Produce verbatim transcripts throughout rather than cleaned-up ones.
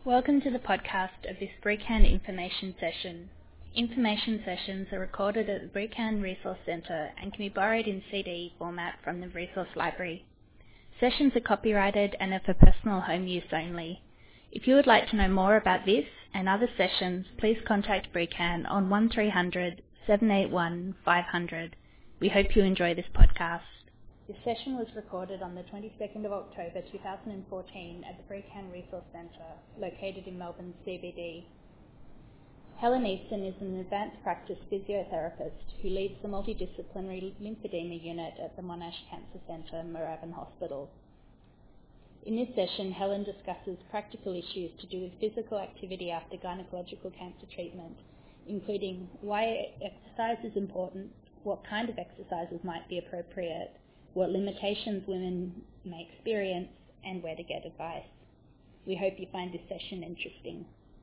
Welcome to the podcast of this BRICAN information session. Information sessions are recorded at the BRICAN Resource Centre and can be borrowed in C D format from the Resource Library. Sessions are copyrighted and are for personal home use only. If you would like to know more about this and other sessions, please contact BRICAN on one three hundred, seven eight one, five hundred. We hope you enjoy this podcast. This session was recorded on the twenty-second of October two thousand fourteen at the BRICAN Resource Centre, located in Melbourne's C B D. Helen Easton is an advanced practice physiotherapist who leads the multidisciplinary lymphedema unit at the Monash Cancer Centre, Moorabbin Hospital. In this session, Helen discusses practical issues to do with physical activity after gynecological cancer treatment, including why exercise is important, what kind of exercises might be appropriate, what limitations women may experience, and where to get advice. We hope you find this session interesting.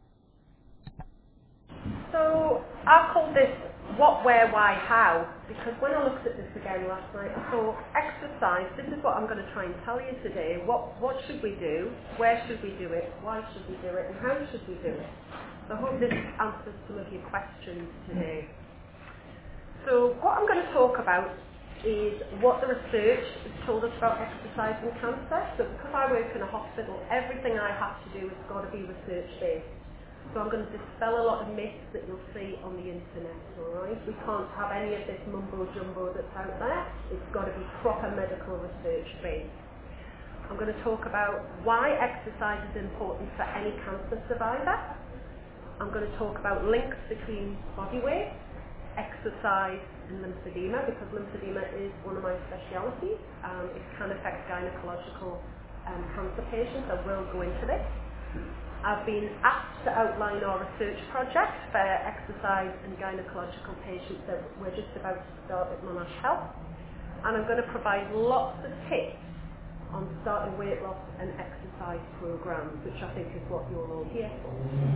So I called this What, Where, Why, How, because when I looked at this again last night, I thought exercise, this is what I'm going to try and tell you today. What, what should we do? Where should we do it? Why should we do it? And how should we do it? So I hope this answers some of your questions today. So what I'm going to talk about is what the research has told us about exercise and cancer. So because I work in a hospital, everything I have to do has got to be research-based. So I'm going to dispel a lot of myths that you'll see on the internet, alright? We can't have any of this mumbo-jumbo that's out there. It's got to be proper medical research-based. I'm going to talk about why exercise is important for any cancer survivor. I'm going to talk about links between body weight, exercise and lymphedema, because lymphedema is one of my specialities. Um, it can affect gynecological um, cancer patients. I will go into this. I've been asked to outline our research project for exercise and gynecological patients that we're just about to start at Monash Health. And I'm going to provide lots of tips on starting weight loss and exercise programs, which I think is what you're all here for.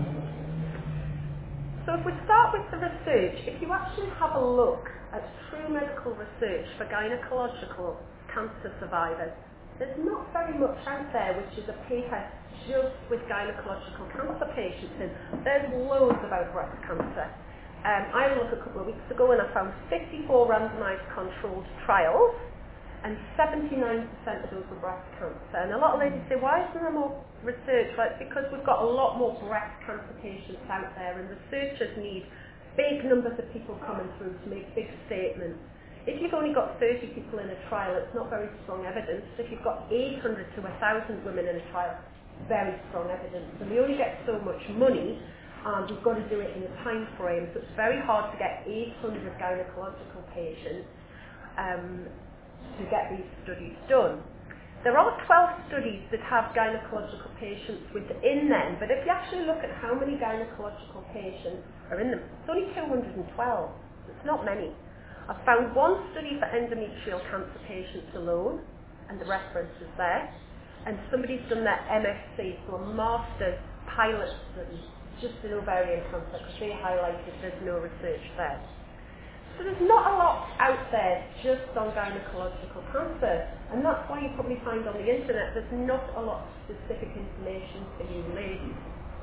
So if we start with the research, if you actually have a look at true medical research for gynecological cancer survivors, there's not very much out there which is a paper just with gynecological cancer patients in. There's loads about breast cancer. Um, I had a look a couple of weeks ago and I found fifty-four randomised controlled trials, and seventy-nine percent of those were breast cancer. And a lot of ladies say, why isn't there more research? Well, it's because we've got a lot more breast cancer patients out there, and researchers need big numbers of people coming through to make big statements. If you've only got thirty people in a trial, it's not very strong evidence. If you've got eight hundred to one thousand women in a trial, very strong evidence. And we only get so much money, and we've got to do it in a time frame, so it's very hard to get eight hundred gynecological patients um, to get these studies done. There are twelve studies that have gynecological patients within them, but if you actually look at how many gynecological patients are in them, it's only two hundred twelve. It's not many. I've found one study for endometrial cancer patients alone, and the reference is there, and somebody's done their M S C, so a master's pilot study, just in ovarian cancer, because they highlighted there's no research there. So there's not a lot out there just on gynecological cancer, and that's why you probably find on the internet there's not a lot of specific information for you ladies.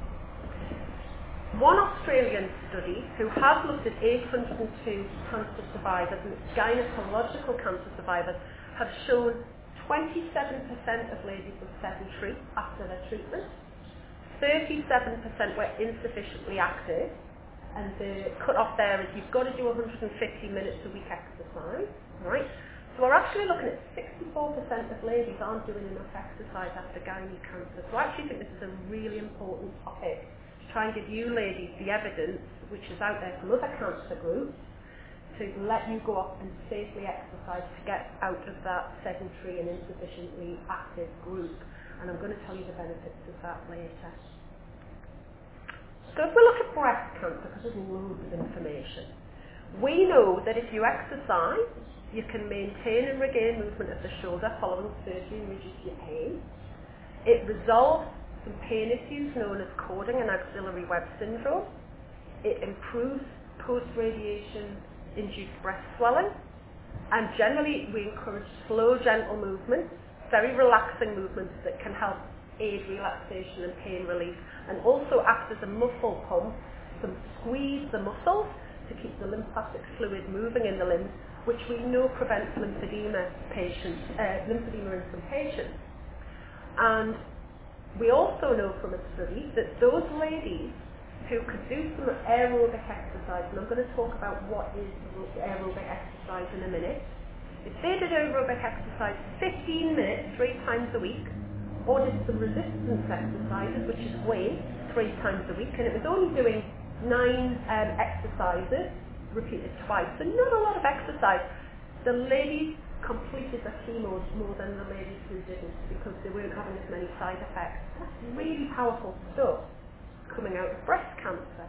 One Australian study who has looked at eight hundred two cancer survivors and gynecological cancer survivors have shown twenty-seven percent of ladies were sedentary after their treatment, thirty-seven percent were insufficiently active, and the cut-off there is you've got to do one hundred fifty minutes a week exercise, right? So we're actually looking at sixty-four percent of ladies aren't doing enough exercise after gynae cancer. So I actually think this is a really important topic to try and give you ladies the evidence which is out there from other cancer groups to let you go off and safely exercise to get out of that sedentary and insufficiently active group. And I'm going to tell you the benefits of that later. So if we look at breast cancer, because there's loads of information, we know that if you exercise, you can maintain and regain movement of the shoulder following surgery and reduce your pain. It resolves some pain issues known as cording and axillary web syndrome. It improves post-radiation induced breast swelling, and generally we encourage slow, gentle movements, very relaxing movements that can help aid relaxation and pain relief, and also act as a muscle pump to squeeze the muscles to keep the lymphatic fluid moving in the limbs, which we know prevents lymphedema, patients, uh, lymphedema in some patients. And we also know from a study that those ladies who could do some aerobic exercise, and I'm going to talk about what is aerobic exercise in a minute, if they did aerobic exercise fifteen minutes three times a week, or did some resistance exercises, which is weight, three times a week, and it was only doing nine um, exercises, repeated twice, so not a lot of exercise. The ladies completed the chemo more than the ladies who didn't, because they weren't having as many side effects. That's really powerful stuff coming out of breast cancer.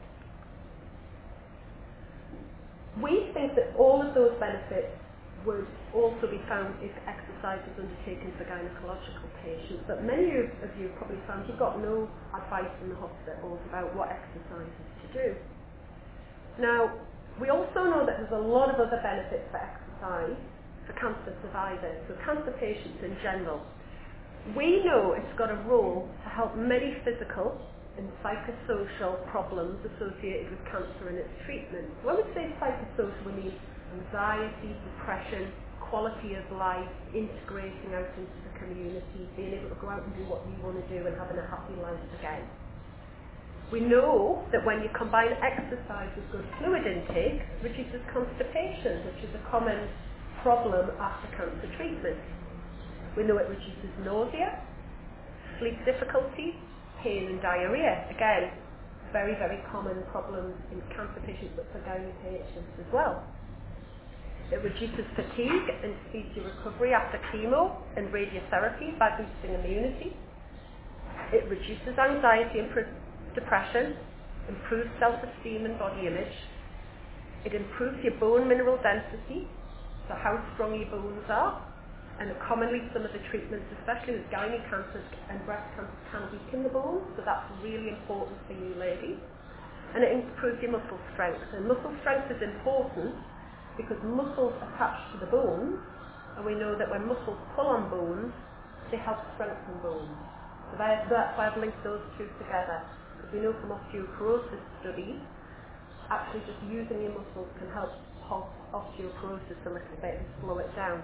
We think that all of those benefits would also be found if exercise was undertaken for gynecological patients, but many of you probably found you've got no advice in the hospitals about what exercises to do. Now, we also know that there's a lot of other benefits for exercise for cancer survivors, so cancer patients in general. We know it's got a role to help many physical and psychosocial problems associated with cancer and its treatment. When we say psychosocial, we mean anxiety, depression, quality of life, integrating out into the community, being able to go out and do what you want to do and having a happy life again. We know that when you combine exercise with good fluid intake, it reduces constipation, which is a common problem after cancer treatment. We know it reduces nausea, sleep difficulties, pain and diarrhea. Again, very, very common problems in cancer patients, but for gynae patients as well. It reduces fatigue and speeds your recovery after chemo and radiotherapy by boosting immunity. It reduces anxiety and pre- depression, improves self-esteem and body image. It improves your bone mineral density, so how strong your bones are. And commonly some of the treatments, especially with gynae cancers and breast cancer, can weaken the bones, so that's really important for you ladies. And it improves your muscle strength. And muscle strength is important because muscles attach to the bones, and we know that when muscles pull on bones, they help strengthen bones. So that's why I've linked those two together. Because we know from osteoporosis studies, actually just using your muscles can help halt osteoporosis a little bit and slow it down.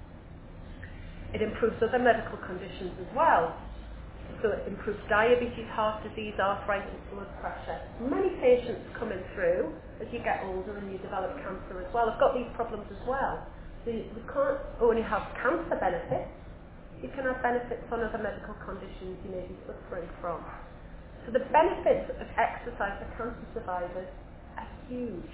It improves other medical conditions as well. So it improves diabetes, heart disease, arthritis, blood pressure. Many patients coming through as you get older and you develop cancer as well have got these problems as well. So you, you can't only have cancer benefits, you can have benefits on other medical conditions you may be suffering from. So the benefits of exercise for cancer survivors are huge.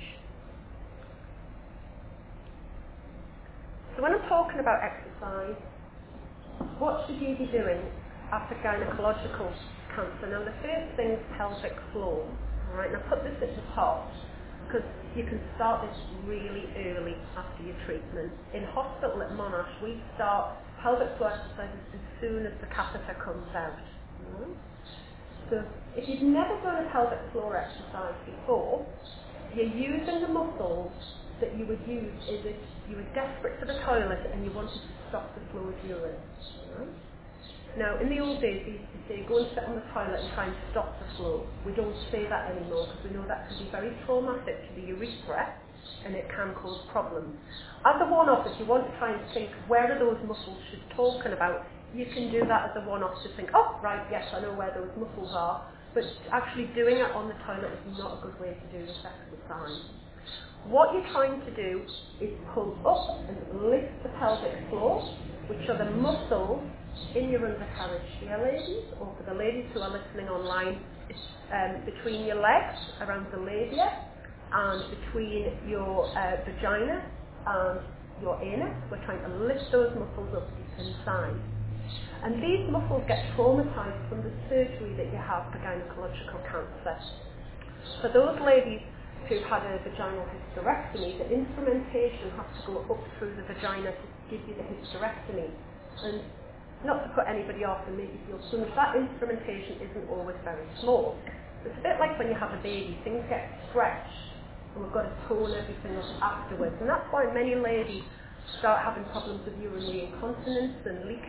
So when I'm talking about exercise, what should you be doing after gynecological cancer? Now the first thing is pelvic floor. Alright, now put this at the top because you can start this really early after your treatment. In hospital at Monash, we start pelvic floor exercises as soon as the catheter comes out. Right? So if you've never done a pelvic floor exercise before, you're using the muscles that you would use is if you were desperate for the toilet and you wanted to stop the flow of urine. Right? Now, in the old days, we used to say, go and sit on the toilet and try and stop the flow. We don't say that anymore because we know that can be very traumatic to the urethra and it can cause problems. As a one-off, if you want to try and think where are those muscles she's talking about, you can do that as a one-off to think, oh, right, yes, I know where those muscles are, but actually doing it on the toilet is not a good way to do this exercise. What you're trying to do is pull up and lift the pelvic floor, which are the muscles in your undercarriage here, ladies, or for the ladies who are listening online, it's um, between your legs, around the labia, and between your uh, vagina and your anus. We're trying to lift those muscles up deep inside. And these muscles get traumatized from the surgery that you have for gynecological cancer. For those ladies who've had a vaginal hysterectomy, the instrumentation has to go up through the vagina to give you the hysterectomy. And not to put anybody off and make you feel too much, that instrumentation isn't always very small. It's a bit like when you have a baby, things get stretched and we've got to tone everything up afterwards. And that's why many ladies start having problems with urinary incontinence and leaking,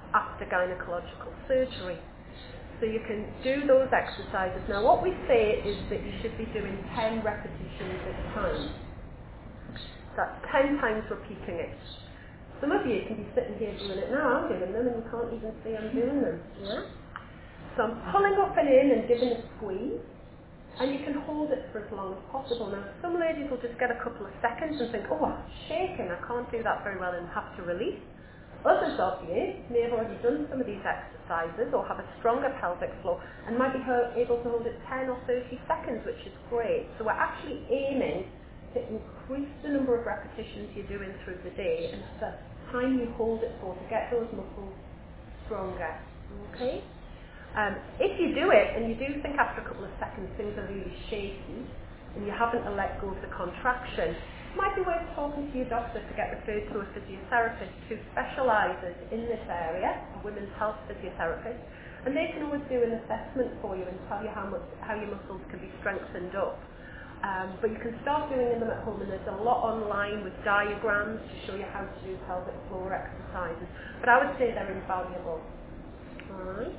after gynecological surgery. So you can do those exercises. Now what we say is that you should be doing ten repetitions at a time. That's ten times repeating it. Some of you can be sitting here doing it now, I'm doing them and you can't even see I'm doing them. Yeah? So I'm pulling up and in and giving a squeeze, and you can hold it for as long as possible. Now some ladies will just get a couple of seconds and think, oh, I'm shaking, I can't do that very well, and have to release. Others of you may have already done some of these exercises or have a stronger pelvic floor and might be able to hold it ten or thirty seconds, which is great. So we're actually aiming to increase the number of repetitions you're doing through the day and the time you hold it for to get those muscles stronger. Okay? Um, if you do it and you do think after a couple of seconds things are really shaky and you haven't let go of the contraction, it might be worth talking to your doctor to get referred to a physiotherapist who specialises in this area, a women's health physiotherapist, and they can always do an assessment for you and tell you how much how your muscles can be strengthened up. Um, but you can start doing them at home, and there's a lot online with diagrams to show you how to do pelvic floor exercises. But I would say they're invaluable. Alright.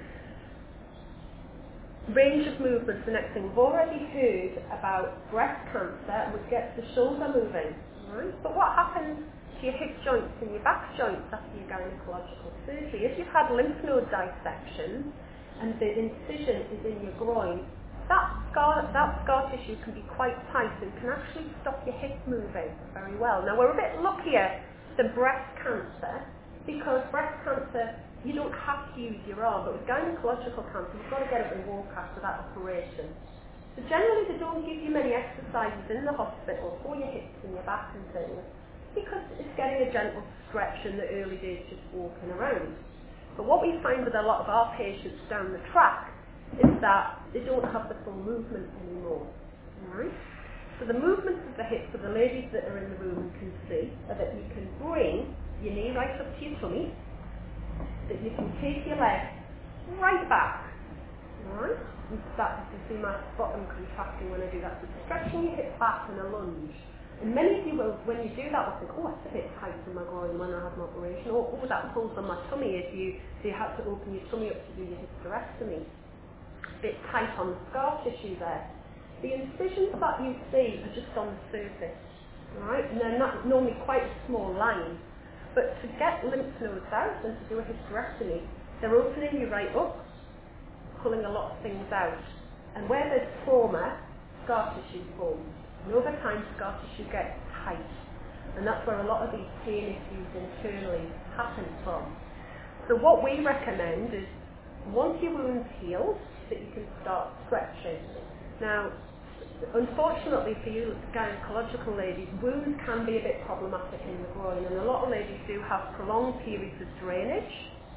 Range of movements, the next thing. We've already heard about breast cancer, which gets the shoulder moving. Right? But what happens to your hip joints and your back joints after your gynecological surgery? If you've had lymph node dissection and the incision is in your groin, that scar, that scar tissue can be quite tight and can actually stop your hip moving very well. Now we're a bit luckier than breast cancer because breast cancer, you don't have to use your arm, but with gynecological cancer, you've got to get up and walk after that operation. So generally they don't give you many exercises in the hospital for your hips and your back and things because it's getting a gentle stretch in the early days just walking around. But what we find with a lot of our patients down the track is that they don't have the full movement anymore. Right? So the movements of the hips for the ladies that are in the room can see are that you can bring your knee right up to your tummy, that you can take your leg right back. Right? And start to see my bottom contracting when I do that. So stretching your hip back in a lunge. And many of you will, when you do that, will think, oh, it's a bit tight in my groin when I have an operation. Or, oh, that pulls on my tummy if you, so you have to open your tummy up to do your hysterectomy. Bit tight on the scar tissue there. The incisions that you see are just on the surface, right? And they're not normally quite a small line. But to get lymph nodes out and to do a hysterectomy, they're opening you right up, pulling a lot of things out. And where there's trauma, scar tissue forms. And over time, scar tissue gets tight. And that's where a lot of these pain issues internally happen from. So what we recommend is, once your wound's healed, that you can start stretching. Now, unfortunately for you gynecological ladies, wounds can be a bit problematic in the groin, and a lot of ladies do have prolonged periods of drainage,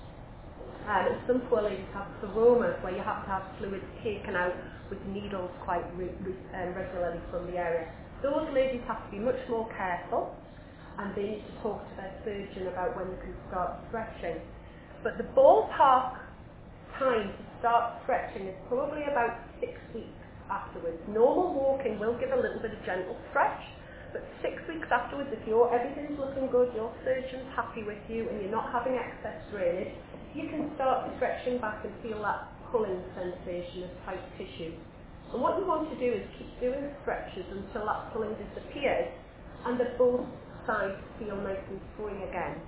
um, and some poor ladies have seromas where you have to have fluids taken out with needles quite re- re- um, regularly from the area. Those ladies have to be much more careful, and they need to talk to their surgeon about when they can start stretching. But the ballpark time to start stretching is probably about six weeks afterwards. Normal walking will give a little bit of gentle stretch, but six weeks afterwards, if you're, everything's looking good, your surgeon's happy with you, and you're not having excess drainage, you can start stretching back and feel that pulling sensation of tight tissue. And what you want to do is keep doing stretches until that pulling disappears, and that both sides feel nice and free again.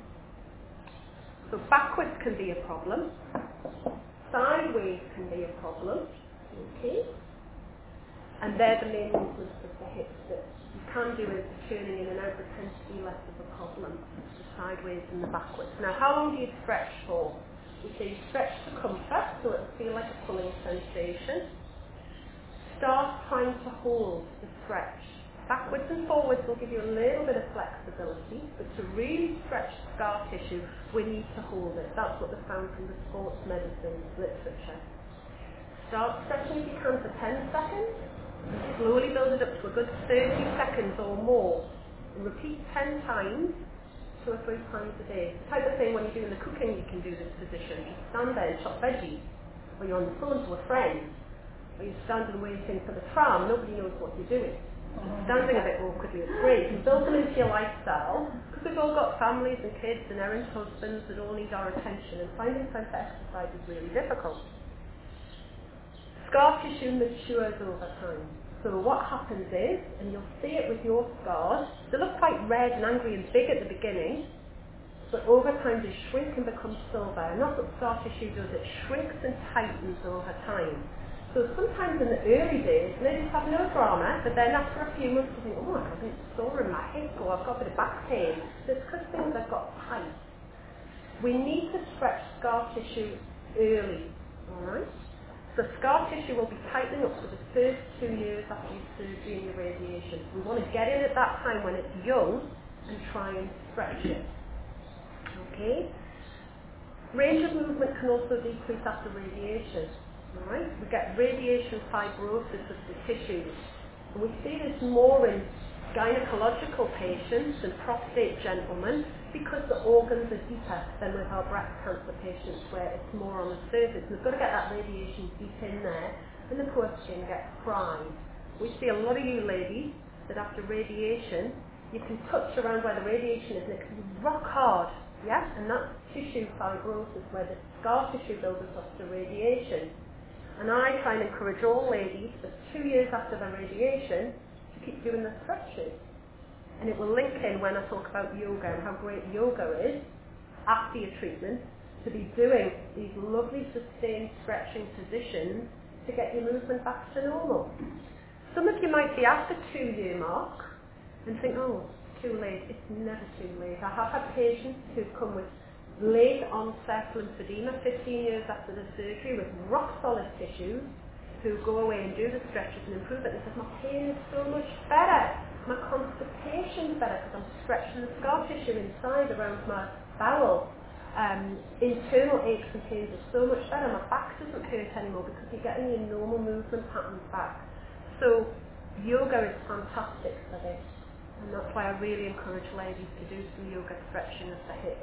So backwards can be a problem. Sideways can be a problem, okay? And they're the main movements of the hips that you can do is turning in and out, but tends to be less of a problem, the sideways and the backwards. Now, how long do you stretch for? We say you stretch to comfort, so it'll feel like a pulling sensation. Start trying to hold the stretch. Backwards and forwards will give you a little bit of flexibility, but to really stretch scar tissue, we need to hold it. That's what they found from the sports medicine literature. Start stretching if you can for ten seconds, and slowly build it up to a good thirty seconds or more. And repeat ten times, two or three times a day. The type of thing when you're doing the cooking you can do this position. You stand there and chop veggies, or you're on the phone to a friend, or you're standing waiting for the tram, nobody knows what you're doing. Standing a bit awkwardly is great. You can build them into your lifestyle, because we've all got families and kids and errant husbands that all need our attention, and finding time for exercise is really difficult. Scar tissue matures over time. So what happens is, and you'll see it with your scars, they look quite red and angry and big at the beginning, but over time they shrink and become silver. And that's what scar tissue does, it shrinks and tightens over time. So sometimes in the early days, ladies have no drama, but then after a few months you think, oh, I'm having sore in my hip, or I've got a bit of back pain. It's because things have got tight. We need to stretch scar tissue early, alright? So scar tissue will be tightening up for the first two years after your surgery and your radiation. We want to get in at that time when it's young and try and stretch it. Okay? Range of movement can also decrease after radiation. Right? We get radiation fibrosis of the tissues. And we see this more in gynecological patients and prostate gentlemen because the organs are deeper than with our breast cancer patients where it's more on the surface. And we've got to get that radiation deep in there and the poor skin gets fried. We see a lot of you ladies that after radiation you can touch around where the radiation is and it can be rock hard. Yeah? And that's tissue fibrosis where the scar tissue builds up after radiation. And I try and encourage all ladies that two years after the radiation to keep doing the stretches. And it will link in when I talk about yoga and how great yoga is after your treatment to be doing these lovely sustained stretching positions to get your movement back to normal. Some of you might be at the two year mark and think, oh, it's too late. It's never too late. I have had patients who've come with late onset lymphedema fifteen years after the surgery with rock solid tissues who go away and do the stretches and improve it and says, my pain is so much better, my constipation's better because I'm stretching the scar tissue inside around my bowel. Um, internal aches and pains are so much better, my back doesn't hurt anymore because you're getting your normal movement patterns back. So yoga is fantastic for this, and that's why I really encourage ladies to do some yoga stretching of the hips.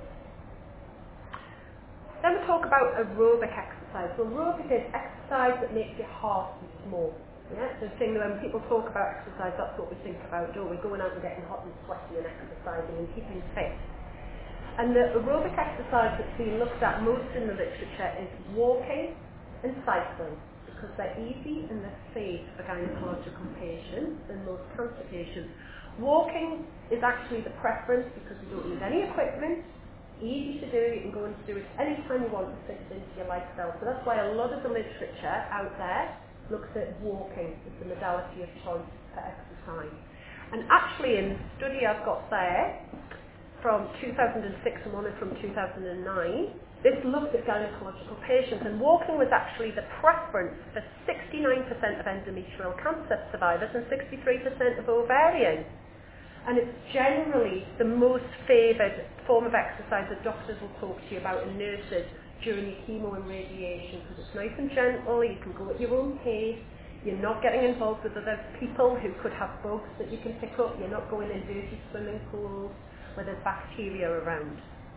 Then we talk about aerobic exercise. So aerobic is exercise that makes your heart beat more. Yeah? The thing that when people talk about exercise, that's what we think about, don't we? Going out and getting hot and sweaty and exercising and keeping fit. And the aerobic exercise that's being looked at most in the literature is walking and cycling, because they're easy and they're safe for gynecological patients and most cancer patients. Walking is actually the preference because you don't need any equipment. Easy to do, you can go and do it anytime you want to fit it into your lifestyle. So that's why a lot of the literature out there looks at walking as the modality of choice for exercise. And actually in the study I've got there from two thousand six and one from two thousand nine, this looked at gynecological patients, and walking was actually the preference for sixty-nine percent of endometrial cancer survivors and sixty-three percent of ovarian. And it's generally the most favoured form of exercise that doctors will talk to you about and nurses during your chemo and radiation, because it's nice and gentle, you can go at your own pace, you're not getting involved with other people who could have bugs that you can pick up, you're not going in dirty swimming pools where there's bacteria around.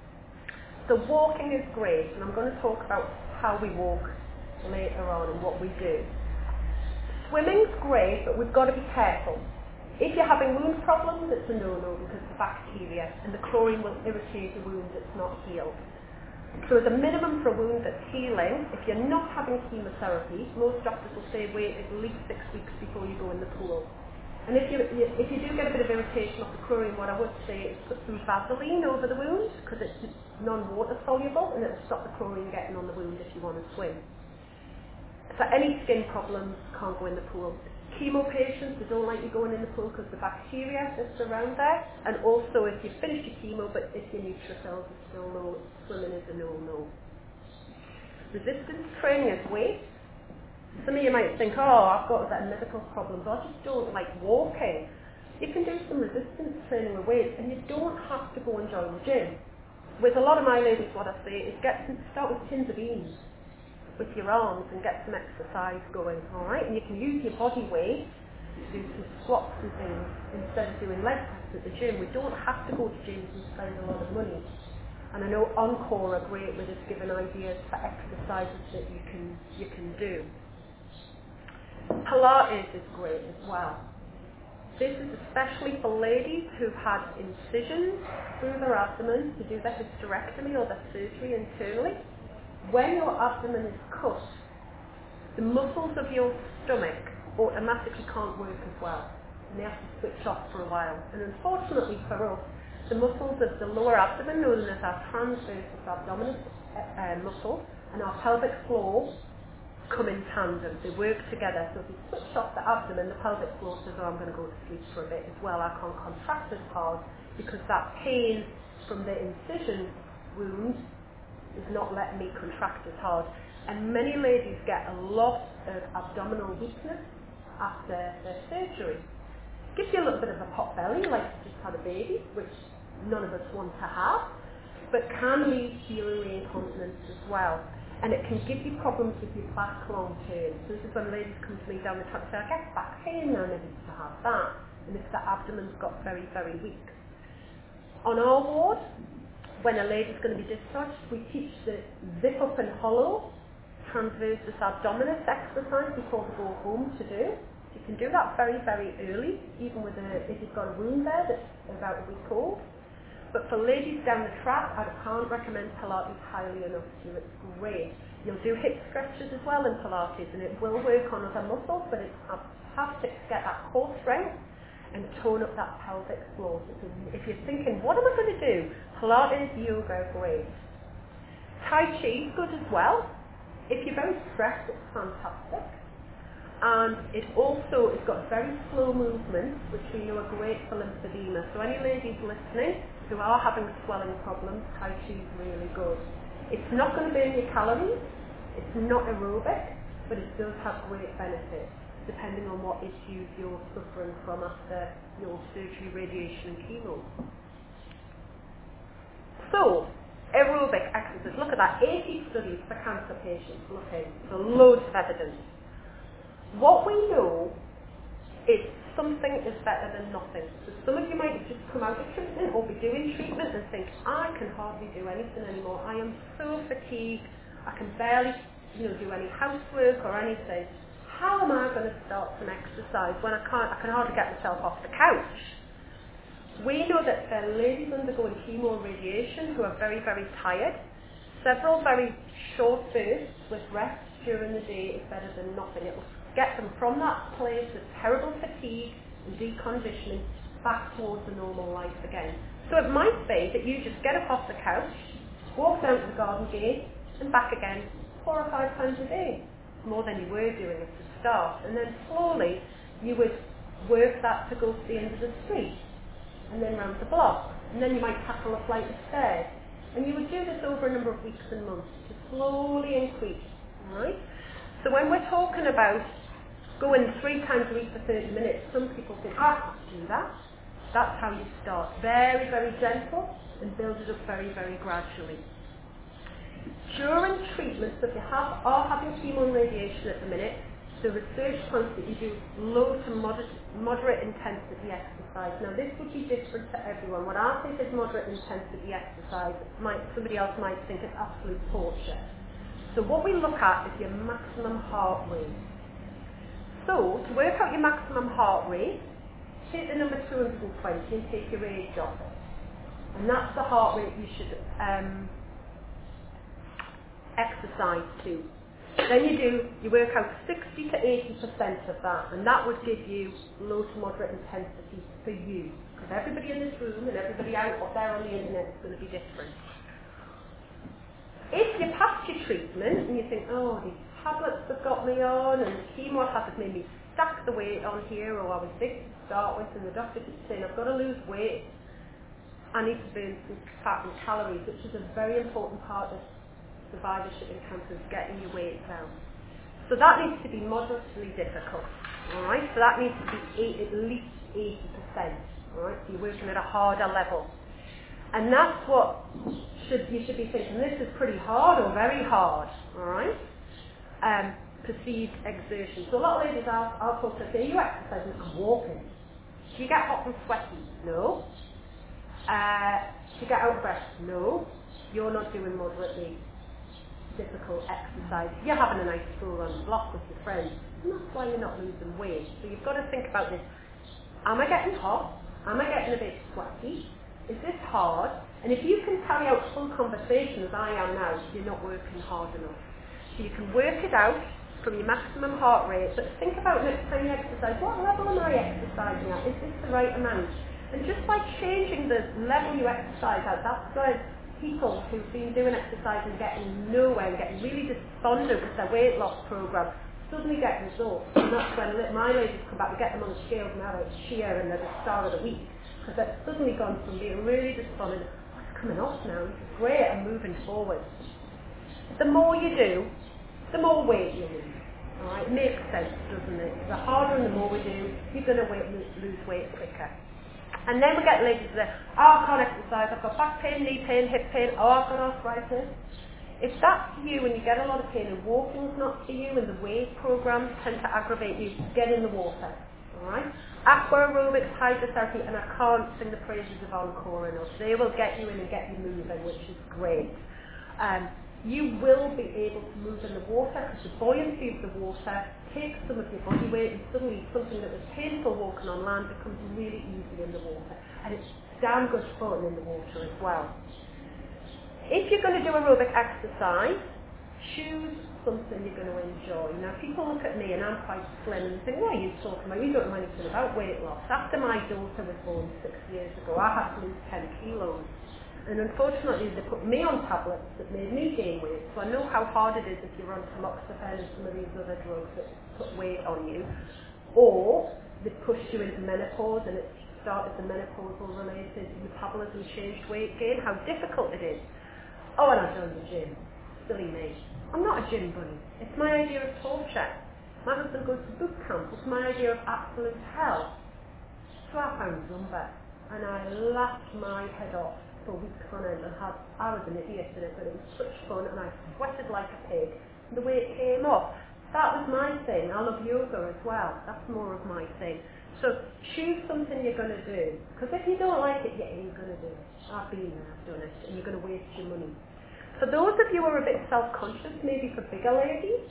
So walking is great, and I'm going to talk about how we walk later on and what we do. Swimming's great, but we've got to be careful. If you're having wound problems, it's a no-no because of bacteria, and the chlorine will irritate the wound that's not healed. So as a minimum for a wound that's healing, if you're not having chemotherapy, most doctors will say wait at least six weeks before you go in the pool. And if you, if you do get a bit of irritation off the chlorine, what I would say is put some Vaseline over the wound, because it's non-water soluble, and it'll stop the chlorine getting on the wound if you want to swim. For any skin problems, can't go in the pool. Chemo patients, they don't like you going in the pool because the bacteria that's around there, and also if you finish your chemo but if your neutrophils are still low, swimming is a no-no. Resistance training is weight. Some of you might think, oh, I've got that medical problems, I just don't like walking. You can do some resistance training with weights, and you don't have to go and join the gym. With a lot of my ladies, what I say is get some, start with tins of beans with your arms and get some exercise going, alright? And you can use your body weight to do some squats and things instead of doing leg press at the gym. We don't have to go to gyms and spend a lot of money. And I know Encore are great with us giving ideas for exercises that you can you can do. Pilates is great as well. This is especially for ladies who've had incisions through their abdomen to do their hysterectomy or their surgery internally. When your abdomen is cut, the muscles of your stomach automatically can't work as well, and they have to switch off for a while. And unfortunately for us, the muscles of the lower abdomen, known as our transversus abdominis uh, muscle, and our pelvic floor come in tandem. They work together. So if you switch off the abdomen, the pelvic floor says, oh, I'm going to go to sleep for a bit as well. I can't contract as hard because that pain from the incision wound is not letting me contract as hard. And many ladies get a lot of abdominal weakness after their surgery. Gives you a little bit of a pot belly, like you just had a baby, which none of us want to have, but can lead to urinary incontinence as well. And it can give you problems with your back long term. So this is when ladies come to me down the track and say, I get back pain now, I need to have that. And if the abdomen's got very, very weak. On our ward, when a lady's going to be discharged, we teach the zip up and hollow transversus abdominis exercise before they go home to do. You can do that very, very early, even with a, if you've got a wound there that's about a week old. But for ladies down the track, I can't recommend Pilates highly enough to you. It's great. You'll do hip stretches as well in Pilates, and it will work on other muscles, but it's fantastic to get that core strength and tone up that pelvic floor. So if you're thinking, what am I going to do? Pilates, yoga, great. Tai Chi is good as well. If you're very stressed, it's fantastic. And it also has got very slow movements, which we know are great for lymphedema. So any ladies listening who are having swelling problems, Tai Chi is really good. It's not going to burn your calories, it's not aerobic, but it does have great benefits, depending on what issues you're suffering from after your surgery, radiation and chemo. So, aerobic exercise, look at that, eighty studies for cancer patients, looking, so loads of evidence. What we know is something is better than nothing. So some of you might just come out of treatment or be doing treatment and think, I can hardly do anything anymore. I am so fatigued. I can barely, you know, do any housework or anything. How am I going to start some exercise when I can't? I can hardly get myself off the couch. We know that there are ladies undergoing chemo and radiation who are very, very tired. Several very short bursts with rest during the day is better than nothing. It will get them from that place of terrible fatigue and deconditioning back towards a normal life again. So it might be that you just get up off the couch, walk down to the garden gate and back again four or five times a day. More than you were doing at the start. And then slowly you would work that to go to the end of the street and then round the block. And then you might tackle a flight of stairs. And you would do this over a number of weeks and months to slowly increase. Right? So when we're talking about going three times a week for thirty minutes, some people think, oh, I can't do that. That's how you start. Very, very gentle and build it up very, very gradually. During treatment, so if you have, are having chemo and radiation at the minute, the research points that you do low to moderate, moderate intensity exercise. Now this would be different to everyone. What I think is moderate intensity exercise, might, somebody else might think it's absolute torture. So what we look at is your maximum heart rate. So, to work out your maximum heart rate, hit the number two hundred twenty and take your age off it. And that's the heart rate you should um, exercise to. Then you do, you work out sixty to eighty percent of that, and that would give you low to moderate intensity for you. Because everybody in this room and everybody out there on the internet is going to be different. If you're past your treatment and you think, oh, these tablets have got me on and the chemo has made me stack the weight on here, or I was big to start with and the doctor keeps saying I've got to lose weight, I need to burn some fat and calories, which is a very important part of survivorship in cancer, is getting your weight down. So that needs to be moderately difficult, alright? So that needs to be eight, at least eighty percent, alright? So you're working at a harder level. And that's what should you should be thinking, this is pretty hard or very hard, alright? Um, perceived exertion. So a lot of ladies, I'll, I'll talk to them, say, are you exercising? I'm walking. Do you get hot and sweaty? No. Uh, do you get out of breath? No. You're not doing moderately difficult exercise. You're having a nice stroll on the block with your friends. And that's why you're not losing weight. So you've got to think about this Am I getting hot? Am I getting a bit sweaty? Is this hard? And if you can carry out full conversation as I am now, you're not working hard enough. So you can work it out from your maximum heart rate, but think about next time you exercise, what level am I exercising at? Is this the right amount? And just by changing the level you exercise at, that's where people who've been doing exercise and getting nowhere and getting really despondent with their weight loss program suddenly get results. And that's when my ladies come back, we get them on the scales and have a cheer and they're the star of the week. Because they've suddenly gone from being really despondent, oh, it's coming off now, this is great, I'm moving forward. The more you do, the more weight you lose. Alright, it makes sense, doesn't it? The harder and the more we do, you're going to lose weight quicker. And then we get ladies that say, oh, I can't exercise, I've got back pain, knee pain, hip pain, oh, I've got arthritis. If that's you and you get a lot of pain and walking's not for you and the weight programs tend to aggravate you, get in the water. Alright? Aqua aerobics, hydrotherapy, and I can't sing the praises of Encore enough. They will get you in and get you moving, which is great. Um, you will be able to move in the water because the buoyancy of the water takes some of your body weight and suddenly something that was painful walking on land becomes really easy in the water. And it's damn good fun in the water as well. If you're going to do aerobic exercise, choose something you're going to enjoy. Now people look at me and I'm quite slim and think, what are you talking about? You don't know anything about weight loss. After my daughter was born six years ago, I had to lose ten kilos. And unfortunately, they put me on tablets that made me gain weight. So I know how hard it is if you're on tamoxifen and some of these other drugs that put weight on you. Or they pushed you into menopause and it started the menopausal related metabolism changed weight gain. How difficult it is. Oh, and I joined the gym. Silly me. I'm not a gym bunny. It's my idea of torture. My husband goes to boot camp. It's my idea of absolute hell. So I found Zumba. And I laughed my head off for weeks on end and had, I was an idiot in it, but it was such fun and I sweated like a pig and the way it came off. That was my thing. I love yoga as well. That's more of my thing. So choose something you're going to do, because if you don't like it, you ain't going to do it. I've been there, I've done it, and you're going to waste your money. For those of you who are a bit self-conscious, maybe for bigger ladies,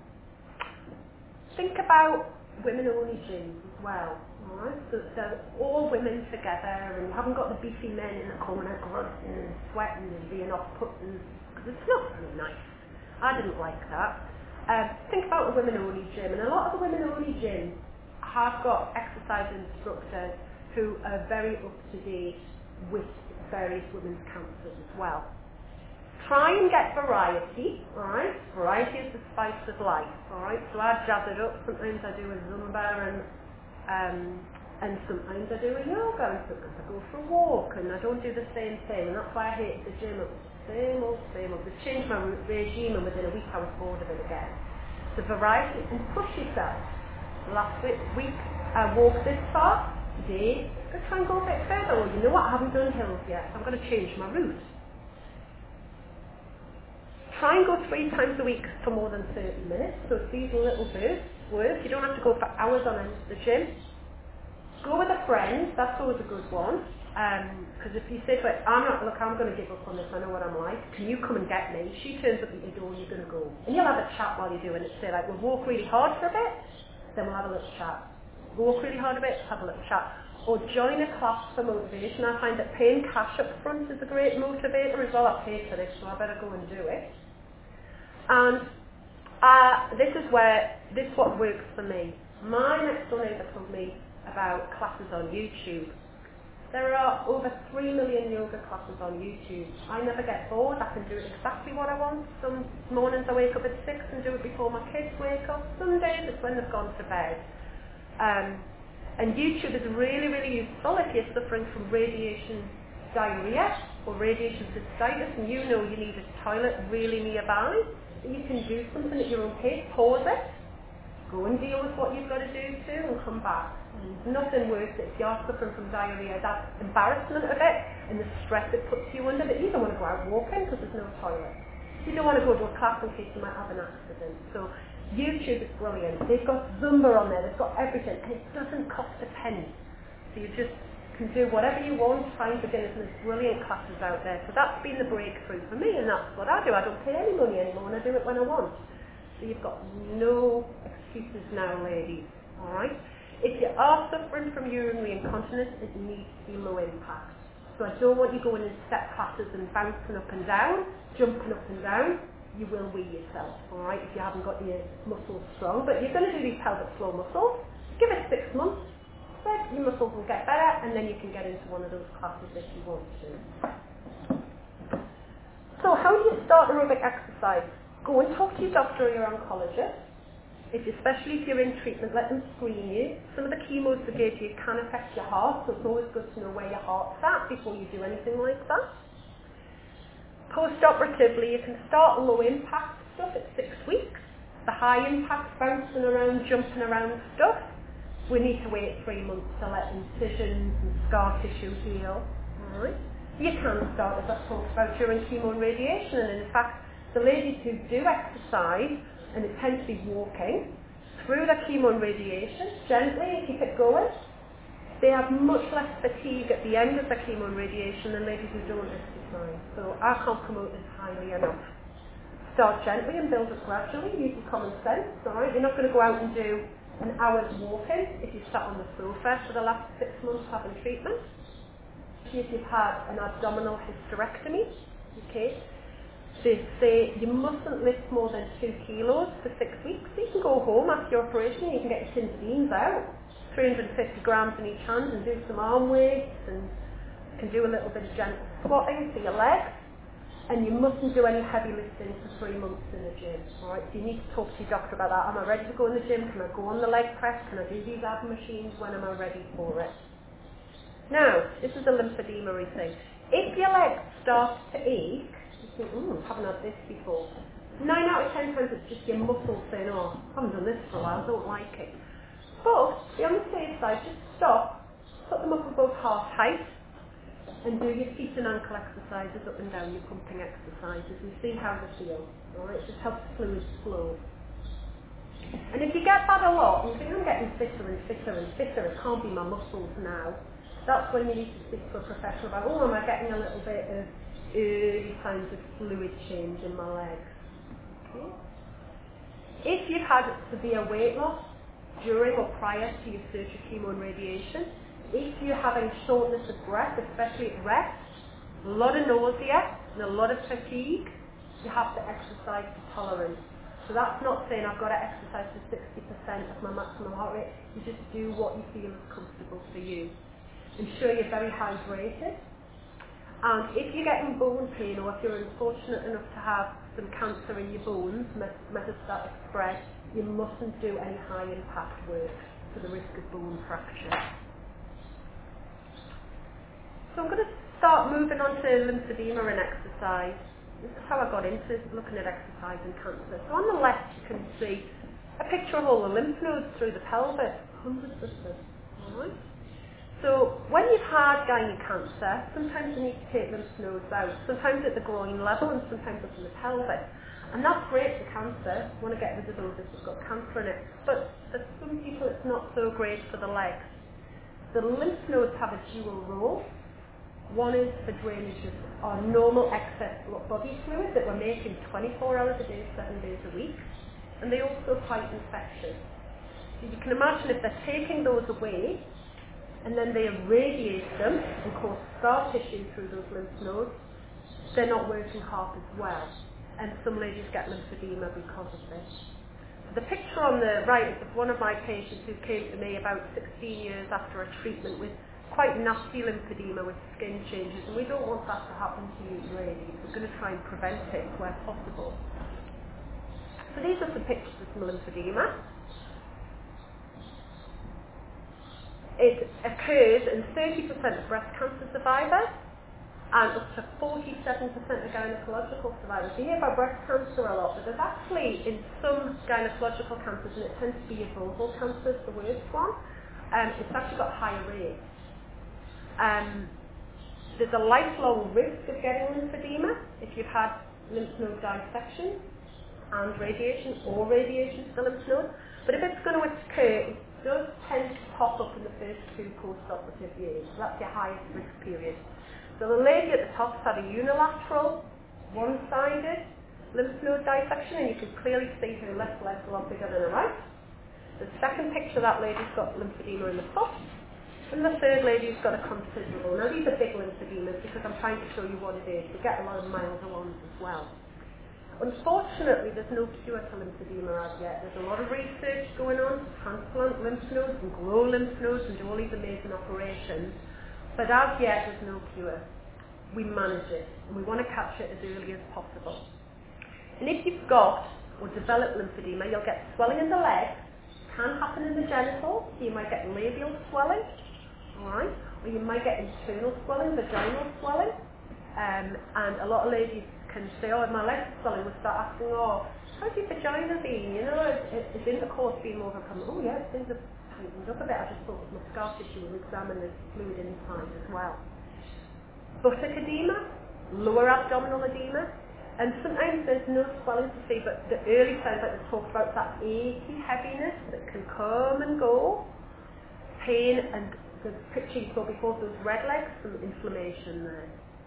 think about women-only gyms as well. Alright, so they're all women together and you haven't got the beefy men in the corner grunting and sweating and being off-putting, because it's not very nice. I didn't like that. Um, think about a women-only gym, and a lot of the women-only gyms have got exercise instructors who are very up-to-date with various women's cancers as well. Try and get variety, alright? Variety is the spice of life, alright? So I jazz it up. Sometimes I do a Zumba and Um, and sometimes I do a yoga and sometimes I go for a walk and I don't do the same thing, and that's why I hate the gym. It was the same old, same old. They changed my regime and within a week I was bored of it again. So variety and push yourself. Last week, week I walked this far. Today, I'm going to try and go a bit further. Well, you know what, I haven't done hills yet, so I'm going to change my route. Try and go three times a week for more than thirty minutes. So it's these little bursts work. You don't have to go for hours on end to the gym. Go with a friend. That's always a good one. Because um, if you say to her, I'm not, look, I'm going to give up on this. I know what I'm like. Can you come and get me? She turns up at your door and you're going to go. And you'll have a chat while you're doing it. Say like, we'll walk really hard for a bit, then we'll have a little chat. Walk really hard a bit, have a little chat. Or join a class for motivation. I find that paying cash up front is a great motivator as well. I paid for this, so I better go and do it. And uh, this is where, this is what works for me. My next door neighbour told me about classes on YouTube. There are over three million yoga classes on YouTube. I never get bored. I can do it exactly what I want. Some mornings I wake up at six and do it before my kids wake up. Some days it's when they've gone to bed. Um, and YouTube is really, really useful if you're suffering from radiation diarrhea or radiation cystitis and you know you need a toilet really nearby. You can do something at your own pace, pause it, go and deal with what you've got to do too and come back. And nothing worse if you're suffering from diarrhea, that embarrassment of it and the stress it puts you under, that you don't want to go out walking because there's no toilet. You don't want to go to a class in case you might have an accident. So YouTube is brilliant. They've got Zumba on there, they've got everything, and it doesn't cost a penny. So you just can do whatever you want, find beginners, and there's brilliant classes out there. So that's been the breakthrough for me, and that's what I do. I don't pay any money anymore, and I do it when I want. So you've got no excuses now, ladies. All right. If you are suffering from urinary incontinence, it needs to be low impact. So I don't want you going in step classes and bouncing up and down, jumping up and down. You will wee yourself, alright, if you haven't got your muscles strong. But you're going to do these pelvic floor muscles. Give it six months, then your muscles will get better, and then you can get into one of those classes if you want to. So how do you start aerobic exercise? Go and talk to your doctor or your oncologist. If, especially if you're in treatment, let them screen you. Some of the chemos they give you can affect your heart, so it's always good to know where your heart's at before you do anything like that. Post-operatively, you can start low impact stuff at six weeks. The high impact, bouncing around, jumping around stuff, we need to wait three months to let incisions and scar tissue heal. Alright. You can start, as I talked about, during chemo and radiation, and in fact, the ladies who do exercise, and it tends to be walking, through the chemo and radiation, gently and keep it going, they have much less fatigue at the end of the chemo and radiation than ladies who don't exercise. So I can't promote this highly enough. Start gently and build it gradually, using common sense, alright? You're not going to go out and do an hour's walking if you've sat on the sofa for the last six months having treatment. If you've had an abdominal hysterectomy, okay, they say you mustn't lift more than two kilos for six weeks. So you can go home after your operation, you can get your tins beans out, three hundred fifty grams in each hand, and do some arm weights, and you can do a little bit of gentle squatting for your legs. And you mustn't do any heavy lifting for three months in the gym. Alright, so you need to talk to your doctor about that. Am I ready to go in the gym? Can I go on the leg press? Can I do these ab machines? When am I ready for it? Now, this is a lymphedema thing. If your legs start to ache, you think, hmm, haven't had this before. Nine out of ten times it's just your muscles saying, oh, I haven't done this for a while, I don't like it. But, be on the safe side, just stop, put them up above half height, and do your feet and ankle exercises up and down, your pumping exercises, and see how they feel. Alright, it just helps fluids flow. And if you get that a lot, and you think I'm getting fitter and fitter and fitter, it can't be my muscles now, that's when you need to speak to a professional about, oh, am I getting a little bit of early signs of fluid change in my legs? Okay. If you've had severe weight loss during or prior to your surgery, chemo and radiation, if you're having shortness of breath, especially at rest, a lot of nausea and a lot of fatigue, you have to exercise to tolerance. So that's not saying I've got to exercise to sixty percent of my maximum heart rate. You just do what you feel is comfortable for you. Ensure you're very hydrated. And if you're getting bone pain, or if you're unfortunate enough to have some cancer in your bones, metastatic spread, you mustn't do any high impact work for the risk of bone fracture. So I'm going to start moving on to lymphedema and exercise. This is how I got into looking at exercise and cancer. So on the left you can see a picture of all the lymph nodes through the pelvis, hundreds of them. Alright. So when you've had gynae cancer, sometimes you need to take lymph nodes out, sometimes at the groin level and sometimes up in the pelvis. And that's great for cancer. You want to get rid of those if you've got cancer in it. But for some people it's not so great for the legs. The lymph nodes have a dual role. One is for drainage of our normal excess body fluid that we're making twenty-four hours a day, seven days a week. And they also fight infection. So you can imagine if they're taking those away, and then they irradiate them and cause scar tissue through those lymph nodes, they're not working half as well. And some ladies get lymphedema because of this. The picture on the right is of one of my patients who came to me about sixteen years after a treatment with quite nasty lymphedema with skin changes, and we don't want that to happen to you ladies. We're going to try and prevent it where possible. So these are some pictures of some lymphedema. It occurs in thirty percent of breast cancer survivors and up to forty-seven percent of gynecological survivors. You hear about breast cancer a lot, but there's actually in some gynecological cancers, and it tends to be your vulval cancer, the worst one, um, it's actually got higher rates. Um, there's a lifelong risk of getting lymphedema if you've had lymph node dissection and radiation or radiation to the lymph node. But if it's going to occur, it does tend to pop up in the first two post-operative years. So that's your highest risk period. So the lady at the top had a unilateral, one-sided lymph node dissection, and you can clearly see her left leg's a lot bigger than her right. The second picture, that lady's got lymphedema in the foot, and the third lady's got a considerable. Now these are big lymphedemas because I'm trying to show you what it is. We get a lot of milder ones as well. Unfortunately, there's no cure for lymphedema as yet. There's a lot of research going on to transplant lymph nodes and grow lymph nodes and do all these amazing operations. But as yet, there's no cure. We manage it, and we want to catch it as early as possible. And if you've got or developed lymphedema, you'll get swelling in the legs. Can happen in the genitals, so you might get labial swelling, all right? Or you might get internal swelling, vaginal swelling. Um, and a lot of ladies can say, oh, my legs are swelling. We start asking, oh, how's your vagina been? You know, is, is intercourse being overcome? Oh, yeah, things have tightened up a bit. I just thought my scar tissue will examine the fluid inside as well. Buttock edema, lower abdominal edema, and sometimes there's no swelling to see, but the early signs like we talked about, that achy heaviness that can come and go, pain, and the picture you saw before, those red legs, some inflammation there.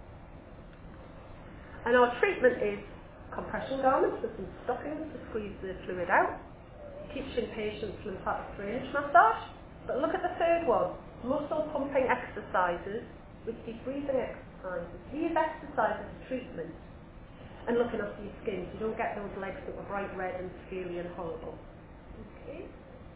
And our treatment is compression garments with some stockings to squeeze the fluid out, teaching patients lymphatic drainage massage. But look at the third one, muscle pumping exercises with deep breathing exercises. These exercises are treatment and looking after your skin so you don't get those legs that were bright red and scaly and horrible. Okay.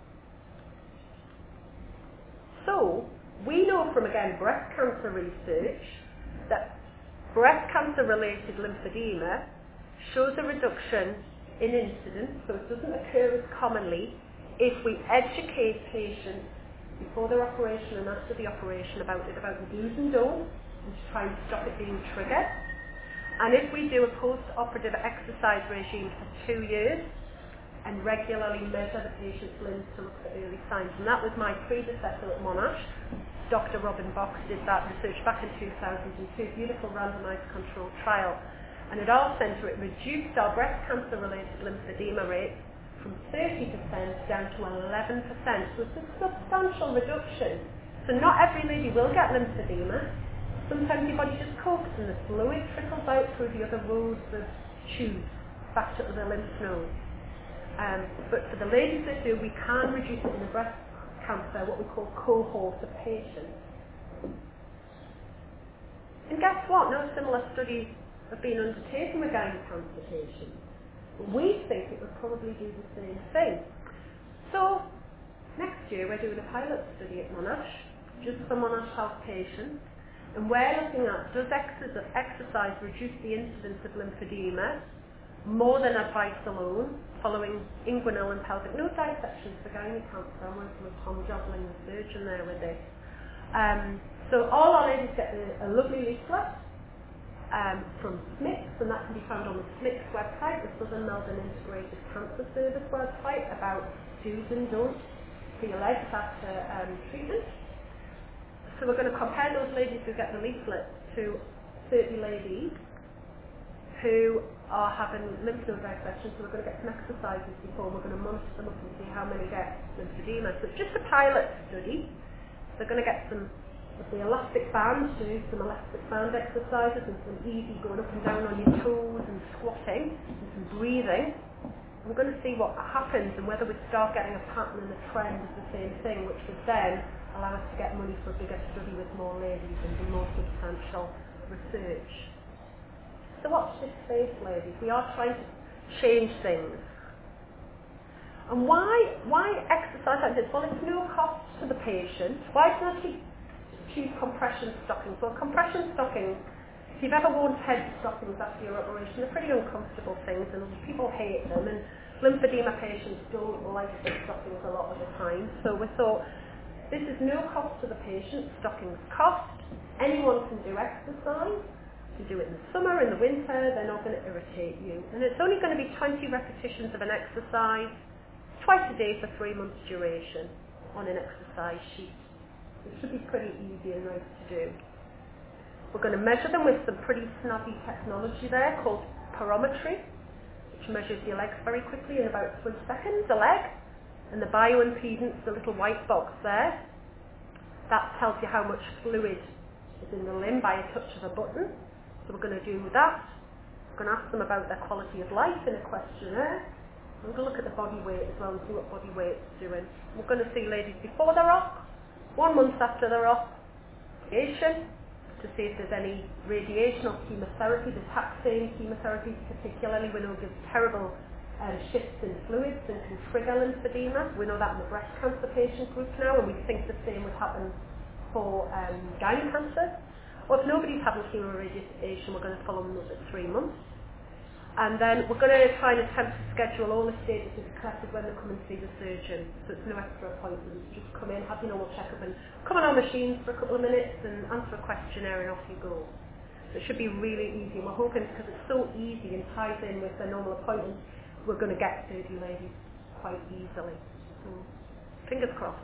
So, we know from, again, breast cancer research that breast cancer-related lymphedema shows a reduction in incidence, so it doesn't occur as commonly if we educate patients before their operation and after the operation about it, about the do's and don'ts, and to try and stop it being triggered. And if we do a post-operative exercise regime for two years and regularly measure the patient's limbs to look for early signs, and that was my predecessor at Monash, Doctor Robin Box, did that research back in two thousand two, beautiful randomised controlled trial. And at our centre it reduced our breast cancer-related lymphedema rate from thirty percent down to eleven percent. So it's a substantial reduction. So not every lady will get lymphedema. Sometimes your body just copes and the fluid trickles out through the other roads of tubes back to the lymph nodes. Um, but for the ladies that do, we can reduce it in the breast cancer, what we call cohort of patients. And guess what? No similar studies have been undertaken with gynae cancer patients. But we think it would probably do the same thing. So, next year we're doing a pilot study at Monash, just for Monash Health patients, and we're looking at, does exercise reduce the incidence of lymphedema more than advice alone, following inguinal and pelvic node dissections for gynae cancer. I'm working with Tom Jobling, the surgeon there with this. Um, so all our ladies get a, a lovely leaflet um, from S M I C S, and that can be found on the S M I C S website, the Southern Melbourne Integrated Cancer Service website, about do's and don'ts for your legs after um, treatment. So we're going to compare those ladies who get the leaflet to thirty ladies who are having lymph node dissections, so we're going to get some exercises before, we're going to monitor them up and see how many get lymphedema. So it's just a pilot study. They're going to get some of the elastic bands, to do some elastic band exercises and some easy going up and down on your toes and squatting and some breathing. We're going to see what happens and whether we start getting a pattern and a trend of the same thing, which would then allow us to get money for a bigger study with more ladies and do more substantial research. So watch this space, ladies. We are trying to change things. And why why exercise like this? Well, it's no cost to the patient. Why don't you choose compression stockings? Well, compression stockings, if you've ever worn T E D stockings after your operation, they're pretty uncomfortable things and people hate them. And lymphedema patients don't like the stockings a lot of the time. So we thought, this is no cost to the patient. Stockings cost. Anyone can do exercise. You do it in the summer, in the winter, they're not going to irritate you. And it's only going to be twenty repetitions of an exercise, twice a day for three months duration on an exercise sheet. It should be pretty easy and nice to do. We're going to measure them with some pretty snazzy technology there called pyrometry, which measures your legs very quickly in about three seconds, a leg. And the bioimpedance, the little white box there, that tells you how much fluid is in the limb by a touch of a button. So we're going to do that. We're going to ask them about their quality of life in a questionnaire. We're going to look at the body weight as well and see what body weight is doing. We're going to see ladies before they're op, one month after they're op, radiation, to see if there's any radiation or chemotherapy. The taxane chemotherapy particularly, we know gives terrible um, shifts in fluids and can trigger lymphedema. We know that in the breast cancer patient group now, and we think the same would happen for um, gynae cancer. Or if nobody's having chemoradiation, we're going to follow them up at three months. And then we're going to try and attempt to schedule all the status to be collected when they come and see the surgeon. So it's no extra appointments. Just come in, have your normal checkup, and come on our machines for a couple of minutes and answer a questionnaire, and off you go. So it should be really easy. And we're hoping, because it's so easy and ties in with the normal appointments, we're going to get thirty ladies quite easily. So fingers crossed.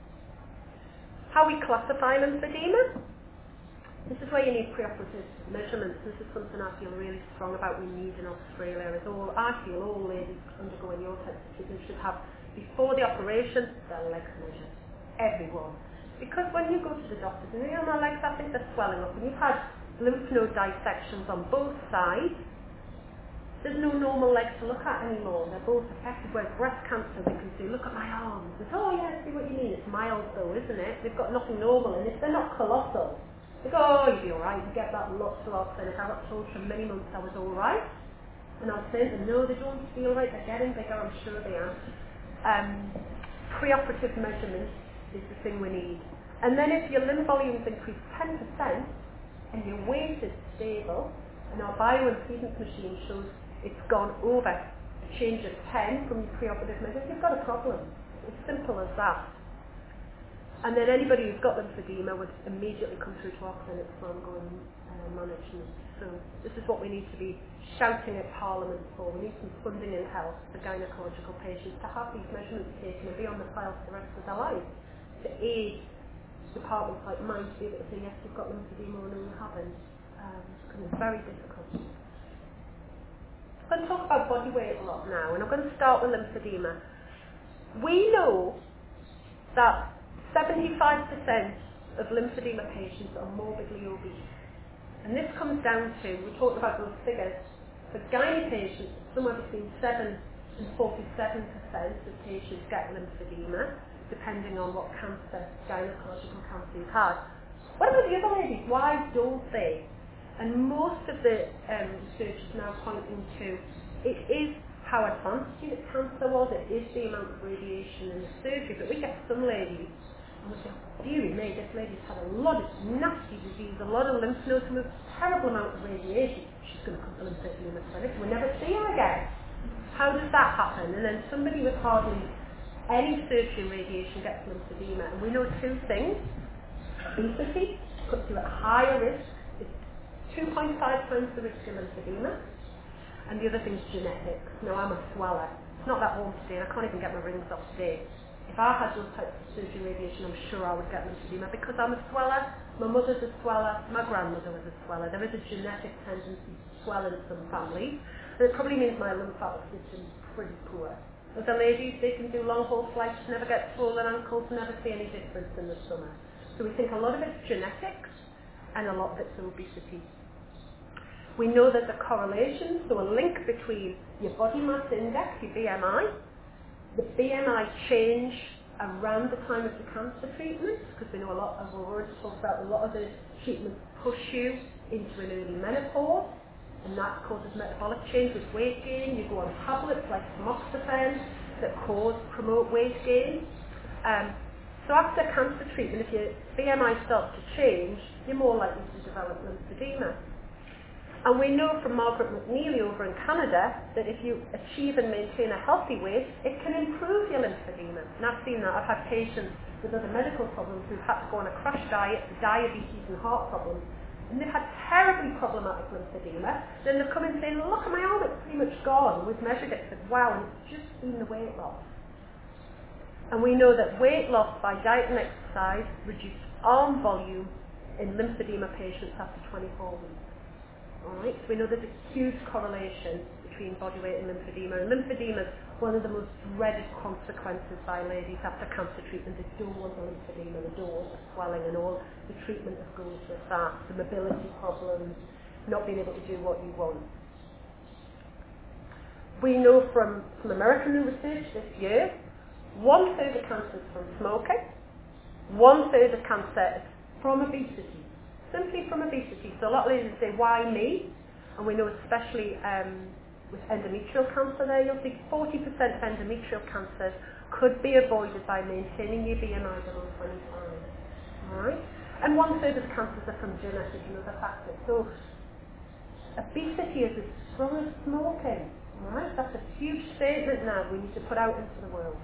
How we classify lymphedema? This is where you need preoperative measurements. This is something I feel really strong about we need in Australia. Is all I feel all ladies undergoing your type of treatment should have, before the operation, their legs measured. Everyone. Because when you go to the doctors and you know, my legs, I think they're swelling up, and you've had lymph node dissections on both sides, there's no normal legs to look at anymore. They're both affected. Whereas breast cancer, they can say, look at my arms. It's, oh yeah, I see what you mean. It's mild though, isn't it? They've got nothing normal. And if they're not colossal, they go, oh, you'll be alright. You get that lots and lots. And if I got told for many months I was alright, and I was saying to them, no, they don't feel right. They're getting bigger. I'm sure they are. Um, preoperative measurements is the thing we need. And then if your lymph volumes increase ten percent and your weight is stable, and our bioimpedance machine shows it's gone over a change of ten from your preoperative measures, you've got a problem. It's simple as that. And then anybody who's got lymphedema would immediately come through to our clinic for ongoing uh, management. So this is what we need to be shouting at Parliament for. We need some funding in health for gynecological patients to have these measurements taken and be on the file for the rest of their lives, to aid departments like mine to be able to say, yes, you've got lymphedema or no, you haven't. Um, because it's very difficult. I'm going to talk about body weight a lot now, and I'm going to start with lymphedema. We know that seventy-five percent of lymphedema patients are morbidly obese. And this comes down to, we talked about those figures, for gynae patients, somewhere between seven and forty-seven percent of patients get lymphedema, depending on what cancer, gynecological cancer you've had. What about the other ladies? Why don't they? And most of the um, research is now pointing to, it is how advanced your cancer was, it is the amount of radiation and the surgery, but we get some ladies, and we say, dearie me, this lady's had a lot of nasty disease, a lot of lymph nodes, and a terrible amount of radiation. She's going to come to lymphedema clinic, and we never see her again. How does that happen? And then somebody with hardly any surgery and radiation gets lymphedema, and we know two things. Obesity puts you at higher risk, it's two point five times the risk of lymphedema. And the other thing is genetics. Now, I'm a sweller. It's not that warm today, and I can't even get my rings off today. If I had those types of surgery and radiation, I'm sure I would get lymphedema because I'm a sweller. My mother's a sweller. My grandmother was a sweller. There is a genetic tendency to swell in some families. And it probably means my lymphatic system is pretty poor. Other ladies, they can do long haul flights, never get swollen ankles, never see any difference in the summer. So we think a lot of it's genetics and a lot of it's obesity. We know there's a correlation, so a link between your body mass index, your B M I, the B M I change around the time of the cancer treatment, because we know a lot of, we've already talked about a lot of the treatments push you into an early menopause, and that causes metabolic change with weight gain. You go on tablets like tamoxifen that cause, promote weight gain. Um, so after cancer treatment, if your B M I starts to change, you're more likely to develop lymphedema. And we know from Margaret McNeely over in Canada that if you achieve and maintain a healthy weight, it can improve your lymphedema. And I've seen that. I've had patients with other medical problems who've had to go on a crash diet for diabetes and heart problems, and they've had terribly problematic lymphedema. Then they've come in saying, look at my arm, it's pretty much gone. We've measured it and said, wow, and it's just been the weight loss. And we know that weight loss by diet and exercise reduces arm volume in lymphedema patients after twenty-four weeks. Alright, so we know there's a huge correlation between body weight and lymphedema. And lymphedema is one of the most dreaded consequences by ladies after cancer treatment. They don't want the lymphedema, they don't want the swelling and all the treatment that goes with that, the mobility problems, not being able to do what you want. We know from some American new research this year, one third of cancer is from smoking, one third of cancer is from obesity, simply from obesity. So a lot of ladies say, why me? And we know especially um, with endometrial cancer there, you'll see forty percent of endometrial cancers could be avoided by maintaining your B M I below twenty-five. Alright? And one third of the cancers are from genetic and other factors. So obesity is as strong as smoking. Alright? That's a huge statement now we need to put out into the world.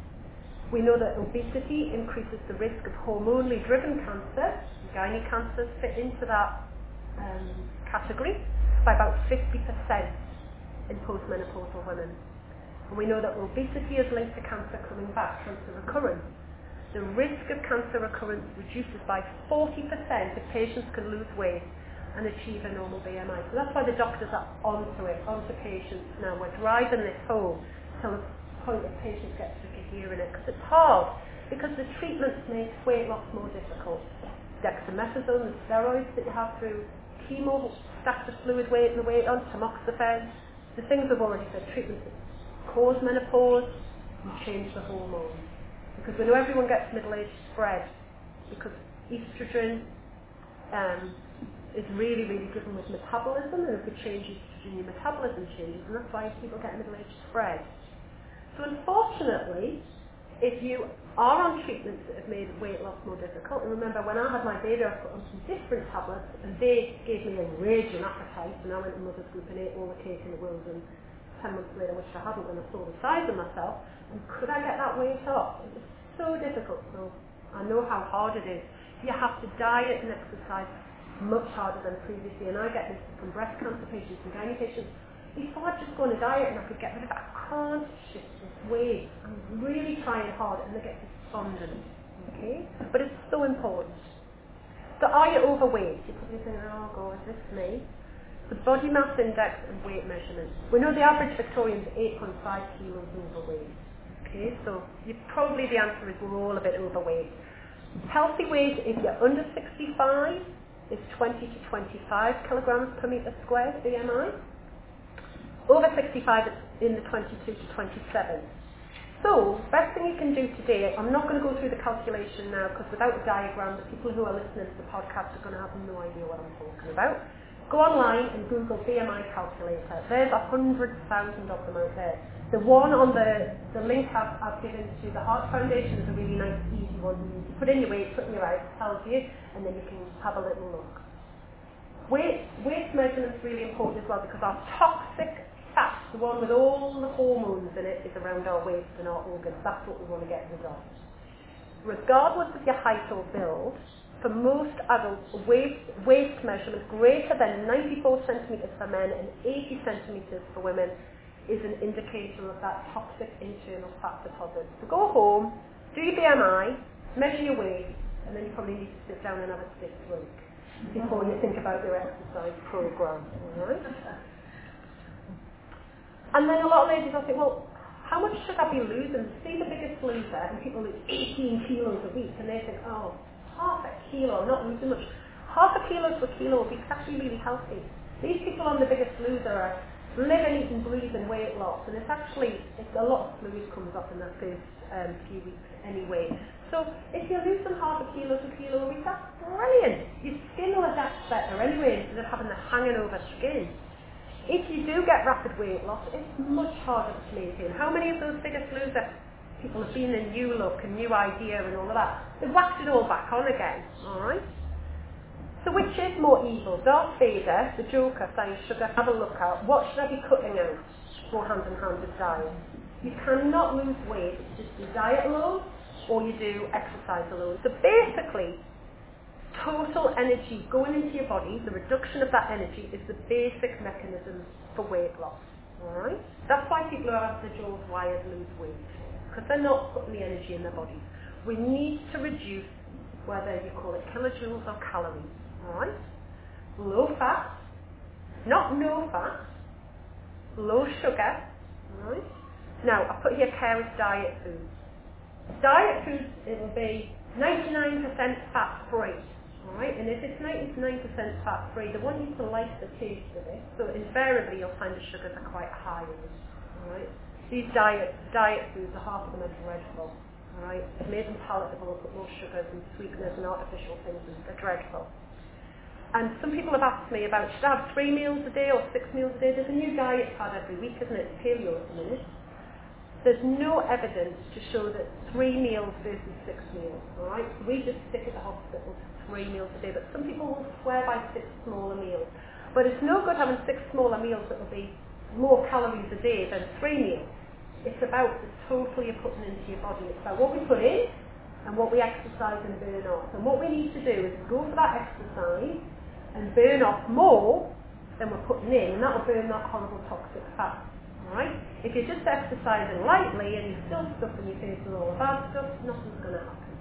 We know that obesity increases the risk of hormonally driven cancer. Gynae cancers fit into that um, category by about fifty percent in postmenopausal women. And we know that obesity is linked to cancer coming back, cancer recurrence. The risk of cancer recurrence reduces by forty percent if patients can lose weight and achieve a normal B M I. So that's why the doctors are onto it, onto patients now. We're driving this home till the point that patients get sick of hearing it, because it's hard, because the treatments make weight loss more difficult. Dexamethasone, the steroids that you have through chemo, stack the fluid weight and the weight on, tamoxifen, the things we've already said, treatments that cause menopause, and change the hormones. Because we know everyone gets middle-aged spread, because estrogen um, is really, really driven with metabolism, and if we change estrogen, your metabolism changes, and that's why people get middle-aged spread. So unfortunately, if you are on treatments that have made weight loss more difficult, and remember when I had my baby I put on some different tablets and they gave me a raging appetite, and I went to mother's group and ate all the cake in the world, and ten months later, which I hadn't when I saw the size of myself, and could I get that weight off? It was so difficult. So I know how hard it is. You have to diet and exercise much harder than previously, and I get this from breast cancer patients and gynae patients. Before I'd just go on a diet and I could get rid of it, I can't shift this weight. I'm really trying hard, and they get despondent. Okay? But it's so important. So are you overweight? You're probably thinking, oh God, is this me? The body mass index and weight measurements. We know the average Victorian is eight point five kilos overweight. Okay, so you probably the answer is we're all a bit overweight. Healthy weight, if you're under sixty-five, is twenty to twenty-five kilograms per metre squared B M I. Over sixty-five, it's in the twenty-two to twenty-seven. So, best thing you can do today, I'm not going to go through the calculation now, because without a diagram, the people who are listening to the podcast are going to have no idea what I'm talking about. Go online and Google B M I calculator. There's a hundred thousand of them out there. The one on the, the link I've, I've given to the Heart Foundation is a really nice, easy one. You put in your weight, put in your eyes, it tells you, and then you can have a little look. Weight, weight measurement is really important as well, because our toxic fat, the one with all the hormones in it, is around our waist and our organs. That's what we want to get rid of. Regardless of your height or build, for most adults, waist, waist measurement greater than ninety-four centimetres for men and eighty centimetres for women is an indicator of that toxic internal fat deposit. So go home, do your B M I, measure your weight, and then you probably need to sit down and have a stiff drink before you think about your exercise program. All right? And then a lot of ladies will say, well, how much should I be losing? See the biggest loser, and people lose eighteen kilos a week, and they think, oh, half a kilo, not losing much. Half a kilo to a kilo a week is actually really healthy. These people on the biggest loser are living, eating, breathing weight loss, and it's actually, it's a lot of fluid comes up in the first um, few weeks anyway. So if you're losing half a kilo to a kilo a week, that's brilliant. Your skin will adapt better anyway, instead of having the hanging over skin. If you do get rapid weight loss, it's much harder to maintain. How many of those biggest loser people have been in new look and new idea and all of that? They've whacked it all back on again, alright? So which is more evil? Darth Vader, the Joker, saying, sugar, have a look at. What should I be cutting out? Go hand in hand with diet. You cannot lose weight. It's just do diet alone, or you do exercise alone. So basically, total energy going into your body, the reduction of that energy, is the basic mechanism for weight loss. Alright? That's why people who have the jaws wired lose weight, because they're not putting the energy in their bodies. We need to reduce, whether you call it kilojoules or calories. Alright? Low fat, not no fat, low sugar. Alright? Now, I put here careless diet foods. Diet foods, it will be ninety-nine percent fat free. Alright? And if it's ninety-nine percent fat free, they want you to like the taste of it. So invariably you'll find the sugars are quite high in it. Alright? These diet, diet foods, are half of them are dreadful. Alright? They've made them palatable, put more sugars and sweeteners and artificial things, and they're dreadful. And some people have asked me about, should I have three meals a day or six meals a day? There's a new diet fad every week, isn't it? It's paleo at the minute. There's no evidence to show that three meals versus six meals, alright? So we just stick at the hospital to three meals a day, but some people will swear by six smaller meals. But it's no good having six smaller meals that will be more calories a day than three meals. It's about the total you're putting into your body. It's about what we put in and what we exercise and burn off. And what we need to do is go for that exercise and burn off more than we're putting in, and that will burn that horrible toxic fat. Alright? If you're just exercising lightly and you're still stuffing your face with all the bad stuff, nothing's going to happen.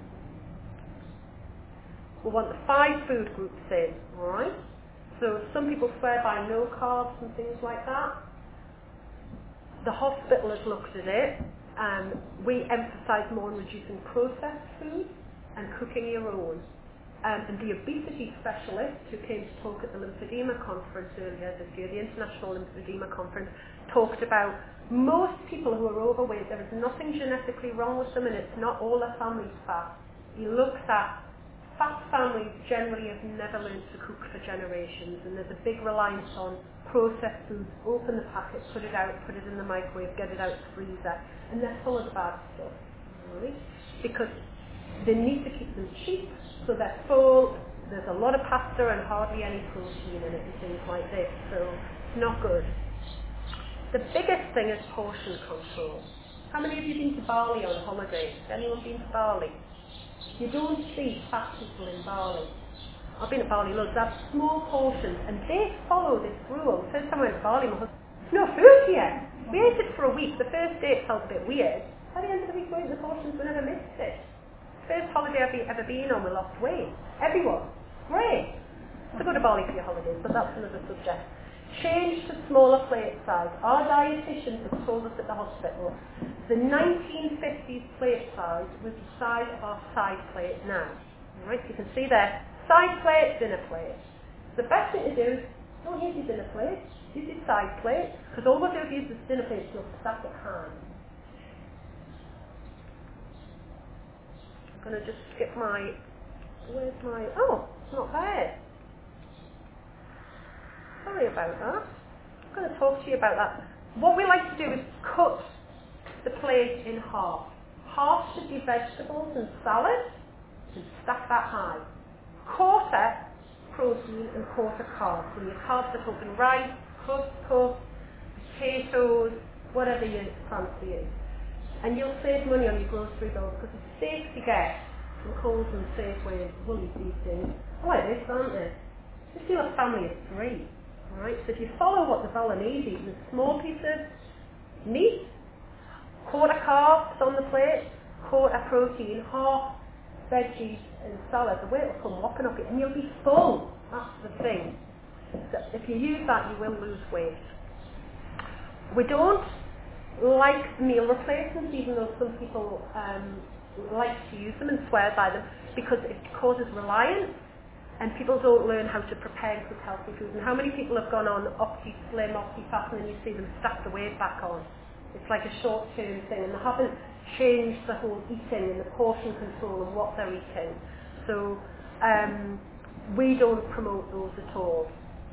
We want the five food groups in, alright? So some people swear by no carbs and things like that. The hospital has looked at it. Um, we emphasise more on reducing processed food and cooking your own. Um, and the obesity specialist who came to talk at the lymphedema conference earlier this year, the International Lymphedema Conference, talked about most people who are overweight, there is nothing genetically wrong with them and it's not all their family's fat. He looks at fat families generally have never learned to cook for generations, and there's a big reliance on processed foods. Open the packet, put it out, put it in the microwave, get it out the freezer, and they're full of the bad stuff. Right? Because they need to keep them cheap, so they're full. There's a lot of pasta and hardly any protein in it and things like this, so it's not good. The biggest thing is portion control. How many of you been to Bali on holiday? Has anyone been to Bali? You don't see fat people in Bali. I've been to Bali loads. They have small portions, and they follow this rule. The first time I went to Bali, my husband, there's no food here. We ate it for a week. The first day it felt a bit weird. By the end of the week, we ate the portions. We never missed it. First holiday I've ever been on, we lost weight. Everyone. Great. So go to Bali for your holidays, but that's another subject. Change to smaller plate size. Our dietitians have told us at the hospital the nineteen fifties plate size was the size of our side plate now. Alright, you can see there, side plate, dinner plate. The best thing to do is don't use your dinner plate, use your side plate, because all we'll do is use this dinner plate to stack at hand. I'm going to just skip my, where's my, oh, it's not there. Sorry about that. I'm going to talk to you about that. What we like to do is cut the plate in half. Half should be vegetables and salad, and stack that high. Quarter protein and quarter carbs. And your carbs are talking rice, couscous, potatoes, whatever you fancy is. And you'll save money on your grocery bills because it's safe to get from Coles and Safeway and Woolies these days. I like this, aren't they? Just do a family of three. Alright, so if you follow what the Balinese eat, there's small pieces, meat, quarter carbs on the plate, quarter protein, half veggies and salad. The weight will come whopping up, and you'll be full. That's the thing. So if you use that, you will lose weight. We don't like meal replacements, even though some people um, like to use them and swear by them, because it causes reliance. And people don't learn how to prepare and cook healthy food. And how many people have gone on OptiSlim, OptiFast, and then you see them stack the weight back on? It's like a short-term thing, and they haven't changed the whole eating and the portion control and what they're eating. So um, we don't promote those at all.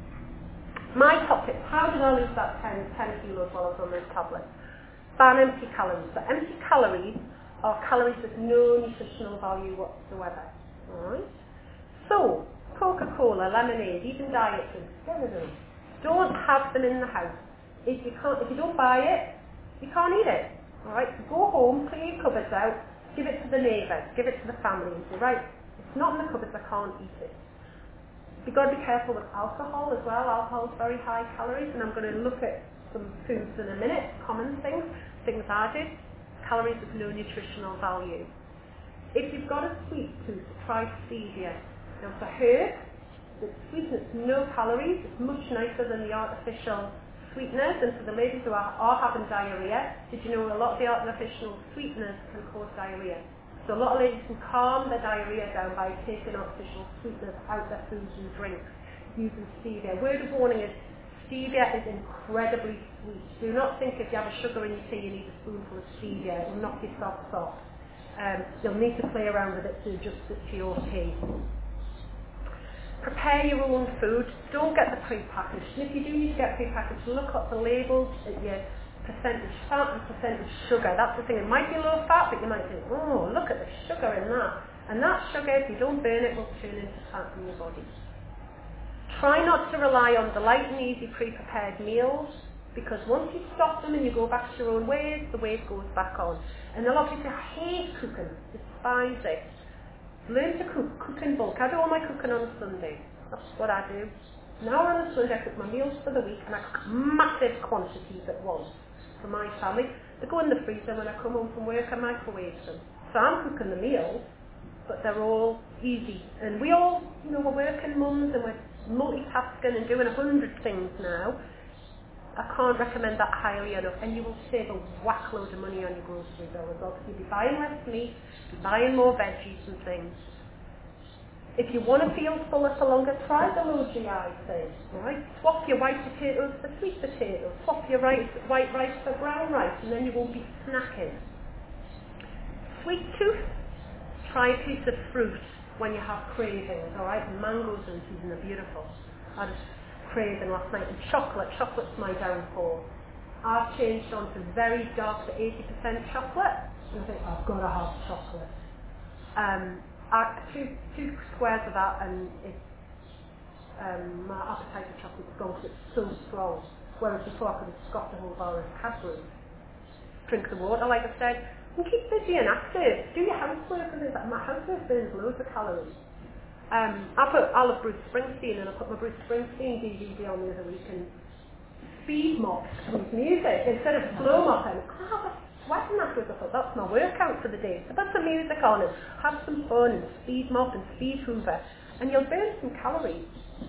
My top tip, how did I lose that ten, ten kilos while I was on those tablets? Ban empty calories. So empty calories are calories with no nutritional value whatsoever. Alright? So, Coca-Cola, lemonade, even diet drinks, get rid of them. Don't have them in the house. If you can't, if you don't buy it, you can't eat it. Alright, so go home, clean your cupboards out, give it to the neighbours, give it to the family, and say, right, it's not in the cupboards, I can't eat it. You've got to be careful with alcohol as well. Alcohol is very high calories, and I'm going to look at some foods in a minute, common things, things added, calories with no nutritional value. If you've got a sweet tooth, try stevia. Now for her, the sweetness, no calories, it's much nicer than the artificial sweeteners, and for the ladies who are, are having diarrhea, did you know a lot of the artificial sweeteners can cause diarrhea? So a lot of ladies can calm their diarrhea down by taking artificial sweeteners out of their foods and drinks using stevia. Word of warning is Stevia is incredibly sweet. Do not think if you have a sugar in your tea you need a spoonful of stevia. It will knock your socks off. Um, you'll need to play around with it to adjust it to your tea. Prepare your own food. Don't get the pre-packaged. And if you do need to get pre-packaged, look up the labels at your percentage fat and percentage sugar. That's the thing. It might be low fat, but you might think, oh, look at the sugar in that. And that sugar, if you don't burn it, will turn into fat in your body. Try not to rely on the light and easy pre-prepared meals, because once you stop them and you go back to your own ways, the wave goes back on. And a lot of people hate cooking, despise it. Learn to cook, cook in bulk. I do all my cooking on a Sunday. That's what I do. Now on a Sunday I cook my meals for the week and I cook massive quantities at once for my family. They go in the freezer. When I come home from work I microwave them. So I'm cooking the meals, but they're all easy. And we all, you know, we're working mums and we're multitasking and doing a hundred things now. I can't recommend that highly enough, and you will save a whack load of money on your grocery bill as well, because you'll be buying less meat, you'll be buying more veggies and things. If you want to feel fuller for longer, try the low G I thing, right? Swap your white potatoes for sweet potatoes, swap your rice, white rice for brown rice, and then you won't be snacking. Sweet tooth, try a piece of fruit when you have cravings, alright? Mangoes and season are beautiful. I just craving last night. And chocolate, chocolate's my downfall. I've changed on to very dark to eighty percent chocolate, and I think, I've got to have chocolate. Um, I, two, two squares of that, and it's, um, my appetite for chocolate is gone because it's so strong. Whereas before I could have scoffed a whole bar of Cadbury. Drink the water, like I said. And keep busy and active. Do your housework and things like that. My housework burns loads of calories. Um, I put, I love Bruce Springsteen, and I put my Bruce Springsteen D V D on the other week and speed mop with music instead of slow mopping. Oh, I was sweating afterwards. I thought, that's my workout for the day. So put some music on and have some fun and speed mop and speed hoover, and you'll burn some calories.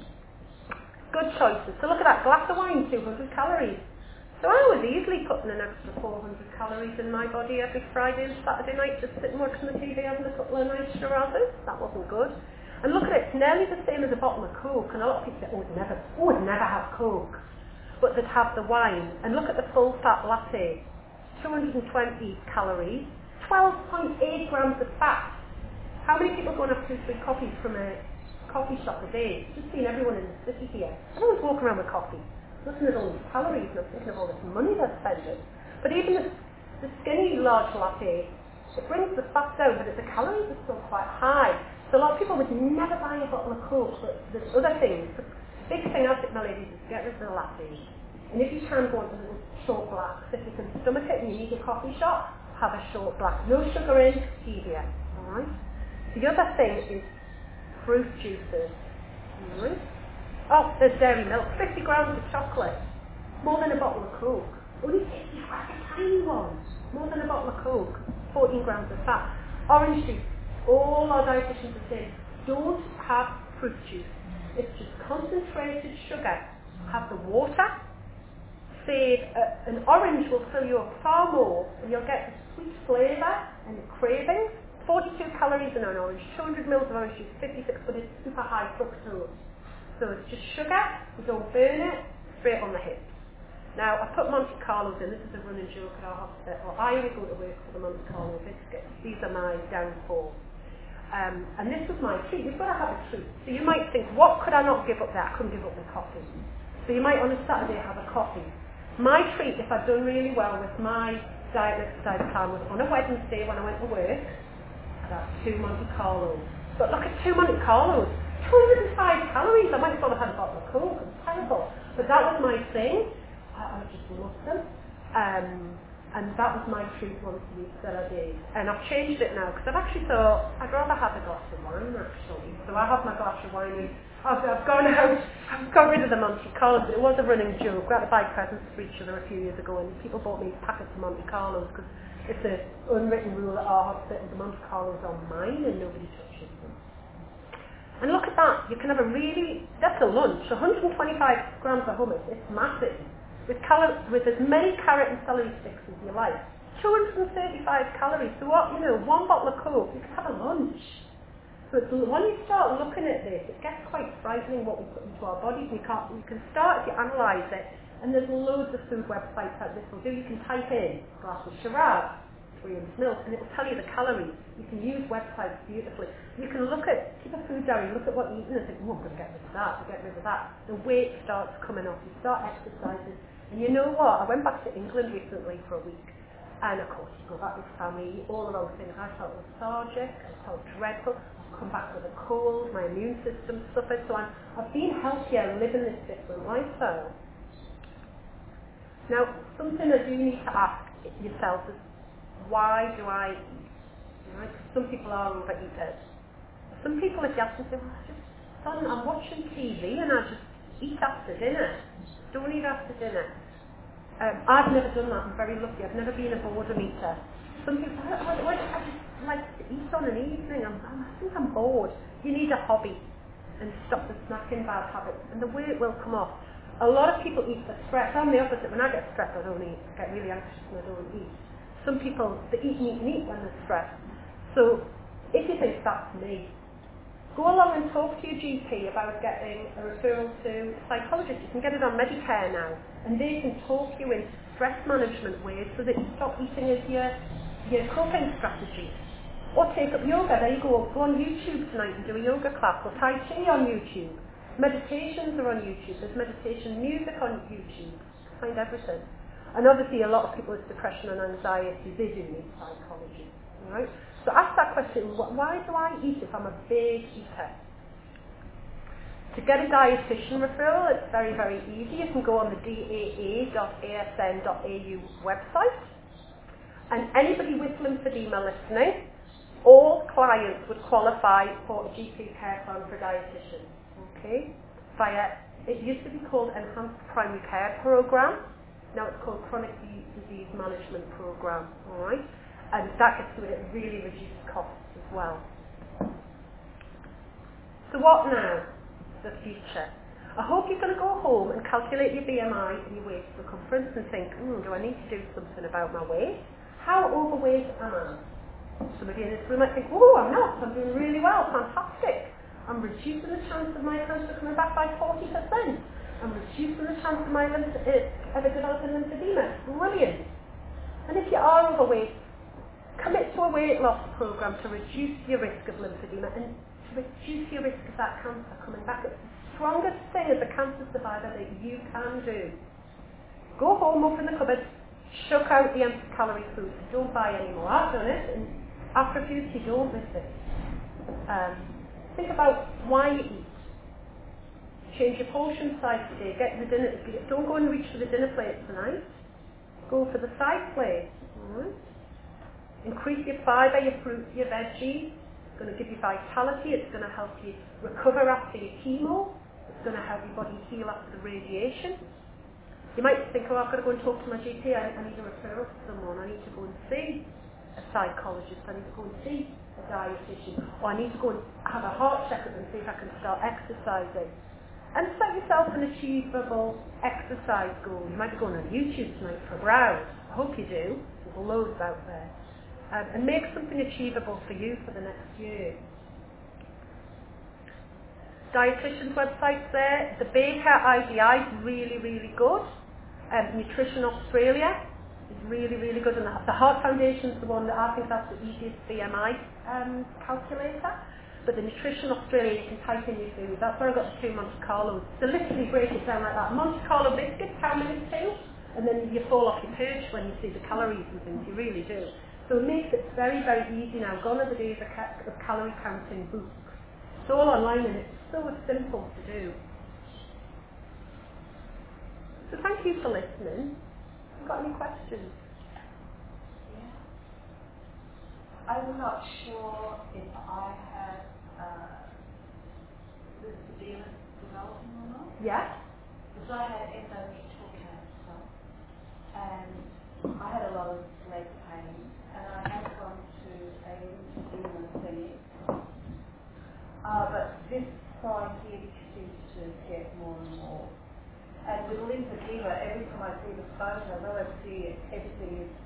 Good choices. So look at that glass of wine, two hundred calories. So I was easily putting an extra four hundred calories in my body every Friday and Saturday night, just sitting watching the T V having a couple of nice Shirazes. That wasn't good. And look at it, it's nearly the same as a bottle of Coke. And a lot of people say, oh, I'd never, oh, I'd never have Coke. But they'd have the wine. And look at the full fat latte. two hundred twenty calories, twelve point eight grams of fat. How many people go and have two, three coffees from a coffee shop a day? Just seen everyone in the city here. Everyone's walking around with coffee. Looking at all these calories and I'm thinking of all this money they're spending. But even the, the skinny large latte, it brings the fat down, but the calories are still quite high. So a lot of people would never buy a bottle of Coke, but there's other things. The big thing I think, my ladies, is get rid of the lattes. And if you can go on to little short blacks, if you can stomach it and you need a coffee shop, have a short black. No sugar in, stevia. Alright? The other thing is fruit juices. Alright? Oh, there's dairy milk, fifty grams of chocolate, more than a bottle of Coke. Only fifty grams, a tiny one, more than a bottle of Coke, fourteen grams of fat. Orange juice, all our dietitians are saying, don't have fruit juice. It's just concentrated sugar. Have the water, save, uh, an orange will fill you up far more, and you'll get the sweet flavour and the cravings. forty-two calories in an orange, two hundred mils of orange juice, fifty-six, but it's super high fructose. So it's just sugar, you don't burn it, straight on the hips. Now, I put Monte Carlos in, this is a running joke at our hospital. I only go to work for the Monte Carlo biscuits. These are my downfall. Um, and this was my treat. You've got to have a treat. So you might think, what could I not give up there? I couldn't give up the coffee. So you might on a Saturday have a coffee. My treat, if I'd done really well with my diet and exercise plan, was on a Wednesday when I went to work, I'd have two Monte Carlos. But look at two Monte Carlos. two hundred five calories. I might as well have had a bottle of Coke. It was terrible. But that was my thing. I, I just loved them. Um, and that was my treat once a week that I did. And I've changed it now because I've actually thought I'd rather have a glass of wine actually. So I have my glass of wine and I've, I've gone out, I've got rid of the Monte Carlos. It was a running joke. We had to buy presents for each other a few years ago and people bought me packets of Monte Carlos because it's an unwritten rule at our hospital. The Monte Carlos are mine and nobody touches them. And look at that, you can have a really, that's a lunch, one hundred twenty-five grams of hummus, it's massive, with, cal- with as many carrot and celery sticks as you like. two hundred thirty-five calories, so what, you know, one bottle of Coke, you can have a lunch. But when you start looking at this, it gets quite frightening what we put into our bodies. And you, can't, you can start, if you analyse it, and there's loads of food websites that this will do. You can type in glass of Shiraz, three ounce milk, and it will tell you the calories. You can use websites beautifully. You can look at, keep a food diary, look at what you're eating and think, oh, I'm going to get rid of that, get rid of that. The weight starts coming off. You start exercising. And you know what? I went back to England recently for a week. And of course, you go back with family, all of those things. I felt lethargic, I felt dreadful. I've come back with a cold, my immune system suffered. So I'm, I've been healthier living this different lifestyle. Now, something that you need to ask yourself is, why do I eat? Right? Some people are overeaters. Some people, if you ask them, say, well, I just, son, I'm watching T V and I just eat after dinner. Don't eat after dinner. Um, I've never done that. I'm very lucky. I've never been a boredom eater. Some people say, why, why do I just like to eat on an evening? I'm, I'm, I think I'm bored. You need a hobby and stop the snacking bad habits, and the weight will come off. A lot of people eat for stress. I'm the opposite. When I get stressed, I don't eat. I get really anxious and I don't eat. Some people, they eat and eat and eat when they're stressed. So, if you think that's me, go along and talk to your G P about getting a referral to a psychologist. You can get it on Medicare now, and they can talk you into stress management ways so that you stop eating as your, your coping strategy. Or take up yoga. There you go. Go on YouTube tonight and do a yoga class, or Tai Chi on YouTube. Meditations are on YouTube. There's meditation music on YouTube. Find everything. And obviously a lot of people with depression and anxiety, they do need psychology. Right? So ask that question, why do I eat if I'm a big eater? To get a dietitian referral, it's very, very easy. You can go on the D A A dot A S N dot A U website. And anybody with lymphedema listening, all clients would qualify for a G P care plan for a dietitian. Okay? Via, it used to be called Enhanced Primary Care Program. Now it's called Chronic Disease Management Program. Alright? And that gets you at really reduced costs as well. So what now? The future. I hope you're going to go home and calculate your B M I and your waist circumference and think, hmm, do I need to do something about my weight? How overweight am I? Somebody in this room might think, oh, I'm not. I'm doing really well. Fantastic. I'm reducing the chance of my cancer coming back by forty percent. I'm reducing the chance of my lymph- uh, ever developing lymphedema. Brilliant. And if you are overweight, commit to a weight loss program to reduce your risk of lymphedema and to reduce your risk of that cancer coming back. It's the strongest thing as a cancer survivor that you can do. Go home, open the cupboard, shuck out the empty calorie foods. Don't buy any more. I've done it, and after a few weeks you don't miss it. Um, think about why you eat. Change your portion size today. Get the dinner. Don't go and reach for the dinner plate tonight. Go for the side plate. Alright? Increase your fibre, your fruit, your veggies. It's going to give you vitality. It's going to help you recover after your chemo. It's going to help your body heal after the radiation. You might think, oh, I've got to go and talk to my G P. I, I need a referral to someone. I need to go and see a psychologist. I need to go and see a dietitian. Or I need to go and have a heart checkup and see if I can start exercising. And set yourself an achievable exercise goal. You might be going on YouTube tonight for a browse. I hope you do. There's loads out there. Um, and make something achievable for you for the next year. Dietitian's website's there. The Baker I D I is really, really good. Um, Nutrition Australia is really, really good. And the, the Heart Foundation's the one that I think that's the easiest B M I um, calculator. But the Nutrition Australia, you can type in your food. That's where I got the two Monte Carlos. They literally break it down like that. Monte Carlo biscuits, how many two? And then you fall off your perch when you see the calories and things. You really do. So it makes it very, very easy now. Gone are the days of, ca- of calorie counting books. It's all online and it's so simple to do. So thank you for listening. Have you got any questions? Yeah. I'm not sure if I have uh, lymphedema developing or not. Yeah? Because I had endometrial cancer and I had a lot of leg pain and I had gone to a lymphedema clinic. Uh, but this side here seems to get more and more. And with lymphedema, every time I see the photo, though I see it, everything is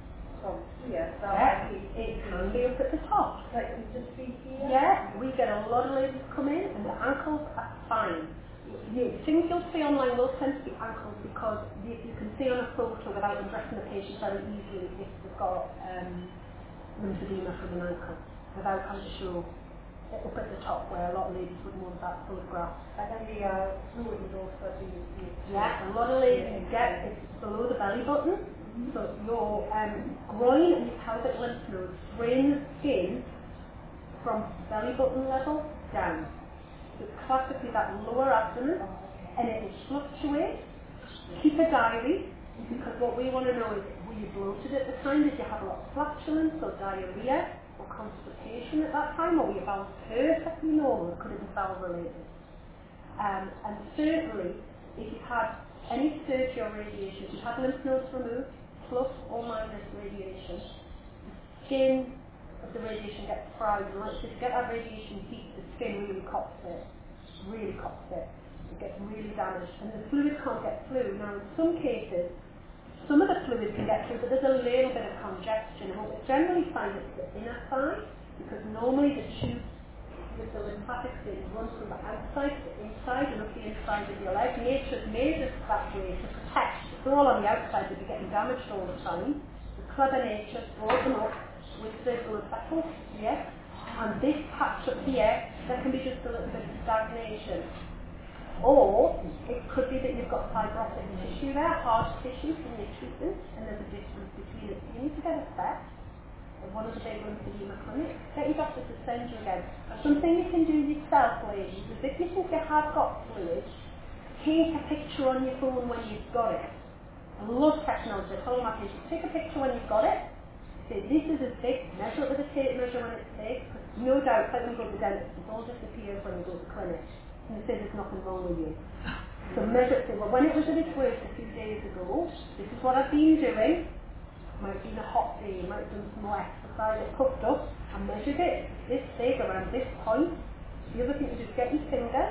from here. So Yeah, I it can be up at the top. like it just be here. Yeah, we get a lot of ladies come in and the ankles are fine. You, things you'll see online will tend to be ankles because you, you can see on a photo without undressing the patient very easily if they've got um, lymphedema from an ankle without having to show it up at the top where a lot of ladies wouldn't want that photograph. And then the uh, fluid is also being used. Yeah, a lot of ladies get it below the belly button. Mm-hmm. So your um, groin and your pelvic lymph nodes drain the skin from belly button level down. So it's classically that lower abdomen, oh, okay. And it will fluctuate. Keep a diary, because what we want to know is, were you bloated at the time? Did you have a lot of flatulence or diarrhea or constipation at that time? Or were your bowels perfectly normal? It could have been bowel related. Um, and certainly, if you've had any surgery or radiation, if you've had lymph nodes removed, plus or minus radiation, the skin of the radiation gets fried. And like if you get that radiation heat, the skin really cops it. Really cops it. It gets really damaged. And the fluid can't get through. Now, in some cases, some of the fluid can get through, but there's a little bit of congestion. And what we generally find is the inner thigh, because normally the tube with the lymphatic system runs from the outside to the inside and up the inside of your leg. Nature's made us that way to protect. If they're all on the outside, they'd be getting damaged all the time. The clever nature brought them up with circular petals, yes. And this patch up here, there can be just a little bit of stagnation. Or it could be that you've got fibrotic tissue there, hard tissue from your treatment, and there's a difference between it. You need to get a set of one of the big lymphedema clinics. Get your doctor to send you again. Something you can do yourself, ladies, is if you think you have got fluid, take a picture on your phone when you've got it. I love technology. I told my patients, take a picture when you've got it. Say, this is as big, measure it with a tape measure when it's big, because no doubt, like when you go to the dentist, it all disappears when you go to the clinic. And they say there's nothing wrong with you. So measure it, say, well, when it was at its worst a few days ago, this is what I've been doing. Might have been a hot day, might have done some more exercise, it puffed up, and measured it. This big around this point. The other thing to do is get your fingers,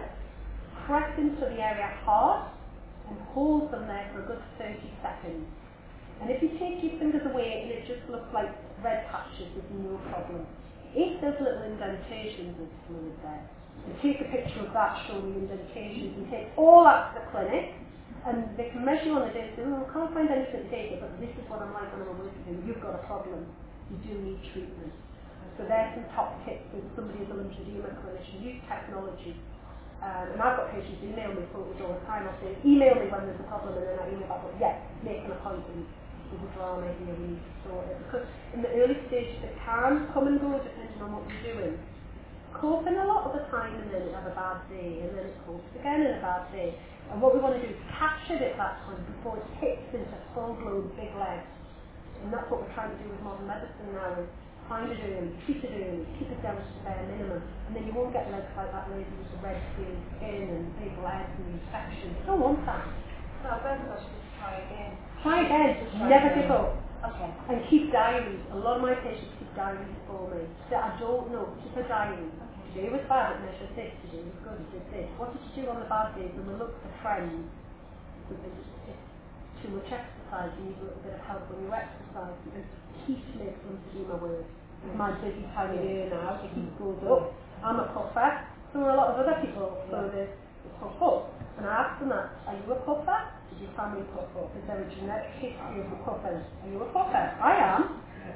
press into the area hard, and hold them there for a good thirty seconds. And if you take your fingers away and it just looks like red patches, there's no problem. If there's little indentations of fluid there, you take a picture of that showing the indentations and take all that to the clinic, and they can measure you on the day and say, oh, I can't find anything to take it, but this is what I'm like when I'm working with you. You've got a problem. You do need treatment. So there's some top tips if somebody is a lymphedema clinician. Use technology. Um, and I've got patients email me photos all the time. I say, email me when there's a problem, and then I email back, yes, make an appointment. There's a drama here, we need to sort it. Because in the early stages, it can come and go depending on what you're doing. Coping a lot of the time, and then it have a bad day, and then it copes again in a bad day. And what we want to do is capture it at that point before it hits into full-blown big legs. And that's what we're trying to do with modern medicine now, is find it early, treat it early, keep it down to the bare minimum. And then you won't get legs like that lady with the red skin, skin and big legs and infections. You don't want that. No, first of all, just try again. Try again, just never give up. Okay. And keep diaries. A lot of my patients keep diaries for me. So I don't know, keep a diary. Today was bad, it measured this. Today was good, it did this. What did you do on the bad days? And we look for trends. So it's too much exercise, you need a little bit of help when you exercise. Because heat makes lymphedema worse. It's my busy time of year now, the heat goes up. I'm a puffer, so are a lot of other people, so they, they puff up. And I asked them that, are you a puffer? Did your family puff up? Is there a genetic history of the puffers? Are you a puffer? I am.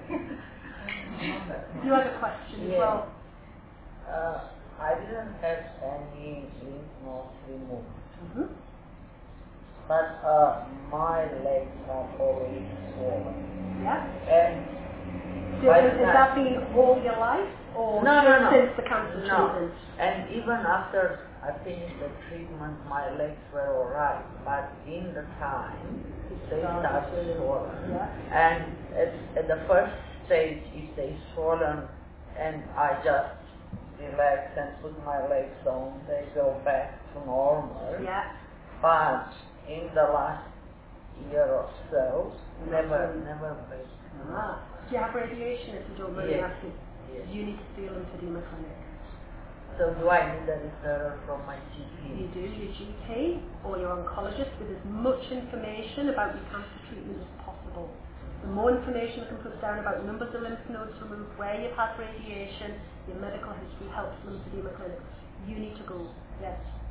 You had a question as yeah. well. Uh, I didn't have any lymph nodes removed. Mm-hmm. But uh, my legs are always swollen. Yeah. And So has that been all your life? Or no, no, no. since the cancer no. treatment? And even after I finished the treatment, my legs were alright. But in the time, they started swollen. Yeah. And at, at the first stage, if they swollen, and I just relax and put my legs on, they go back to normal. Yeah. But in the last year or so, never, never break. Ah. Do you have radiation if you don't mind Yes. asking? Yes. You need to see a lymphedema clinic. So do I need a referral from my G P? You do, your G P or your oncologist with as much information about your cancer treatment as possible. The more information we can put down about numbers of lymph nodes removed, where you've had radiation, your medical history helps lymphedema clinics. You need to go. Yes.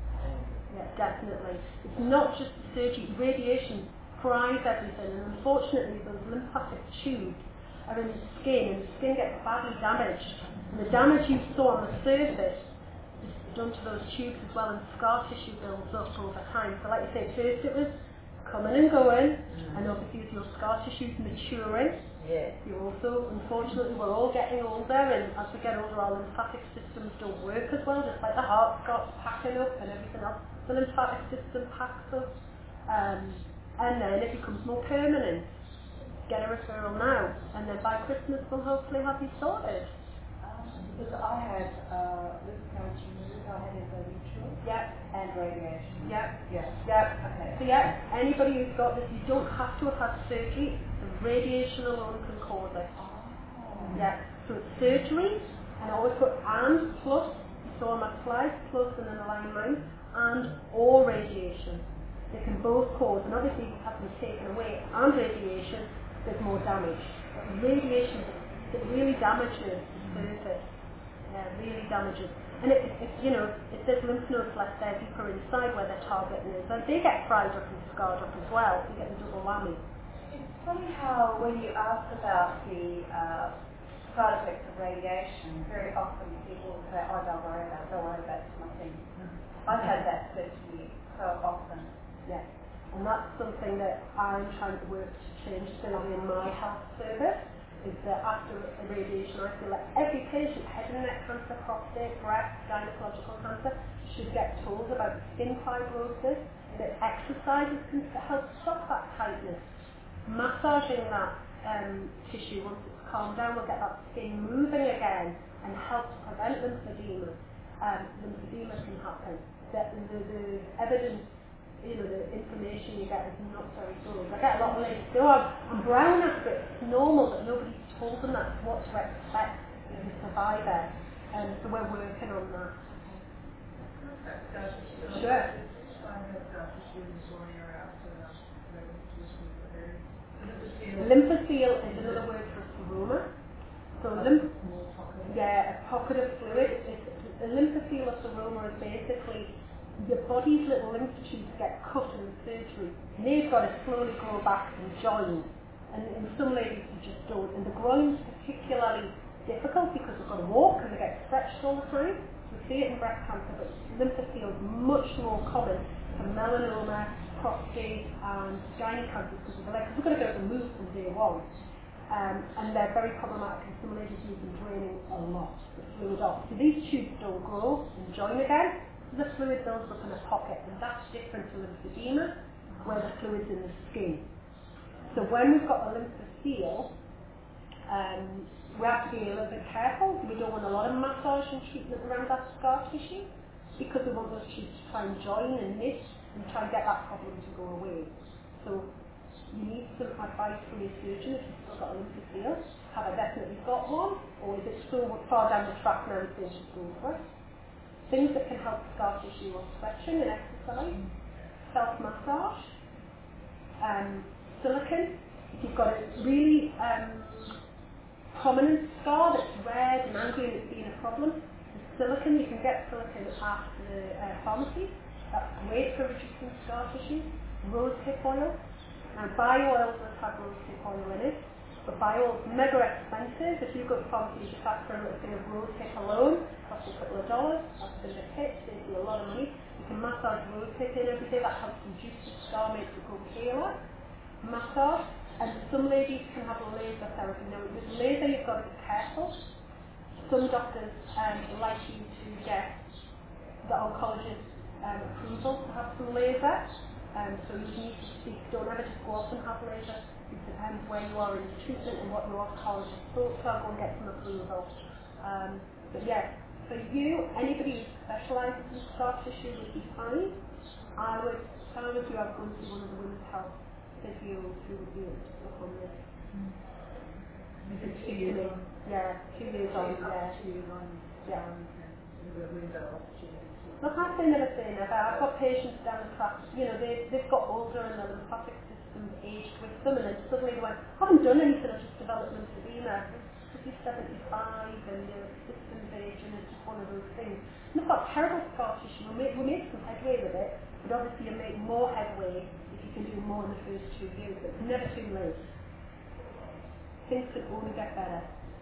Yeah, definitely. It's not just surgery. Radiation fries everything, and unfortunately those lymphatic tubes are in the skin, and the skin gets badly damaged. And the damage you saw on the surface is done to those tubes as well, and scar tissue builds up over time. So like you say, first it was coming and going, mm. and obviously as your scar tissue's maturing, yeah. you also, unfortunately, we're all getting older, and as we get older, our lymphatic systems don't work as well, just like the heart starts packing up and everything else. The lymphatic system packs up, um, and then it becomes more permanent. Get a referral now, and then by Christmas we'll hopefully have you sorted. Because I had uh, lymph nodes removed, I had endometrial Yep. and radiation. Yep. Yeah. Yep. Okay. So yeah, anybody who's got this, you don't have to have had surgery. The radiation alone can cause it. Oh. Yeah. So it's surgery, and I always put and plus. You saw on my slide, plus and then a line line, and or radiation. They can both cause, and obviously if you have them taken away and radiation, there's more damage. But radiation, it really damages the surface. Yeah, really damages. And it, it, you know, if there's lymph nodes left there deeper inside where their targeting is, then they get fried up and scarred up as well. You get the double whammy. It's funny how when you ask about the uh, side effects of radiation, very often people say, oh, don't worry about it, don't worry about it, it's nothing. Mm-hmm. I've had that said to me so often. Yes. And that's something that I'm trying to work to change certainly in my health service. Is that after radiation, I feel like every patient, head and neck cancer, prostate, breast, gynecological cancer, should get told about skin fibrosis, that exercises can help stop that tightness. Massaging that um, tissue once it's calmed down will get that skin moving again and help to prevent lymphedema. Um, lymphedema can happen. The, the, the evidence, you know, the information you get is not very good. I get a lot of ladies go, oh, I'm brown after it. It's normal, but nobody's told them that's what to expect as a survivor. Um, so we're working on that. Sure. Lymphocyte is another word for seroma. So lymph, yeah, a pocket of fluid. It's, a lymphocyte or seroma is basically your body's little lymph tubes get cut in surgery, and they've got to slowly grow back and join. And in some ladies they just don't. And the groin's particularly difficult because they've got to walk and they get stretched all the time. We see it in breast cancer, but lymphocyte is much more common for melanoma, prostate, and gynae cancers because of the legs. We've got to get them moved from day one. Um, and they're very problematic, and some ladies use them draining a lot, the fluid off. So these tubes don't grow and join again. The fluid builds up in a pocket, and that's different to lymphedema, where the fluid's in the skin. So when we've got a lymphocyte, um, we have to be a little bit careful. We don't want a lot of massage and treatment around that scar tissue, because we want those tubes to try and join and knit and try and get that problem to go away. So you need some advice from your surgeon if you've still got a lymphocyte. Have I definitely got one, or is it so far down the track now and saying just go for it? Things that can help scar tissue are stretching and exercise, self-massage, um, silicone. If you've got a really um, prominent scar that's red and angry and it's been a problem, the silicone, you can get silicone at the uh, pharmacy. That's great for reducing scar tissue. Rosehip oil. Now, bio-oils does have rosehip oil in it, but bio-oil is mega expensive. If you go to the pharmacy, you just ask for a little thing of rosehip alone. Costs a couple of dollars. That's in the kit, saves you a lot of money. You can massage rosehip in every day. That helps reduce the scar, makes it go paler. Massage. And some ladies can have laser therapy. Now, with laser, you've got to be careful. Some doctors um, like you to get the oncologist's um, approval to have some laser. Um, so you need to speak, don't ever just go off and have laser. It depends where you are in the treatment and what your oncologist thoughts are. Go and get some approval. Um, but yeah, for you, anybody who specialises in scar tissue would be fine. I would, I would you have gone to one of the women's health physios who would be able to look on this. Mm. Is it two years on? Yeah, two years on, yeah. Two years on. Yeah. Look, Look, I say never say never. I've got patients down the track, you know, they, they've got older and their lymphatic system systems aged with them, and then suddenly they went, I haven't done anything, I've just developed lymphedema. You're seventy-five and your systems age, and it's just one of those things. And they've got terrible scar tissue. We'll make, we'll make some headway with it, but obviously you'll make more headway if you can do more in the first two years. But it's never too late. Things can only get better.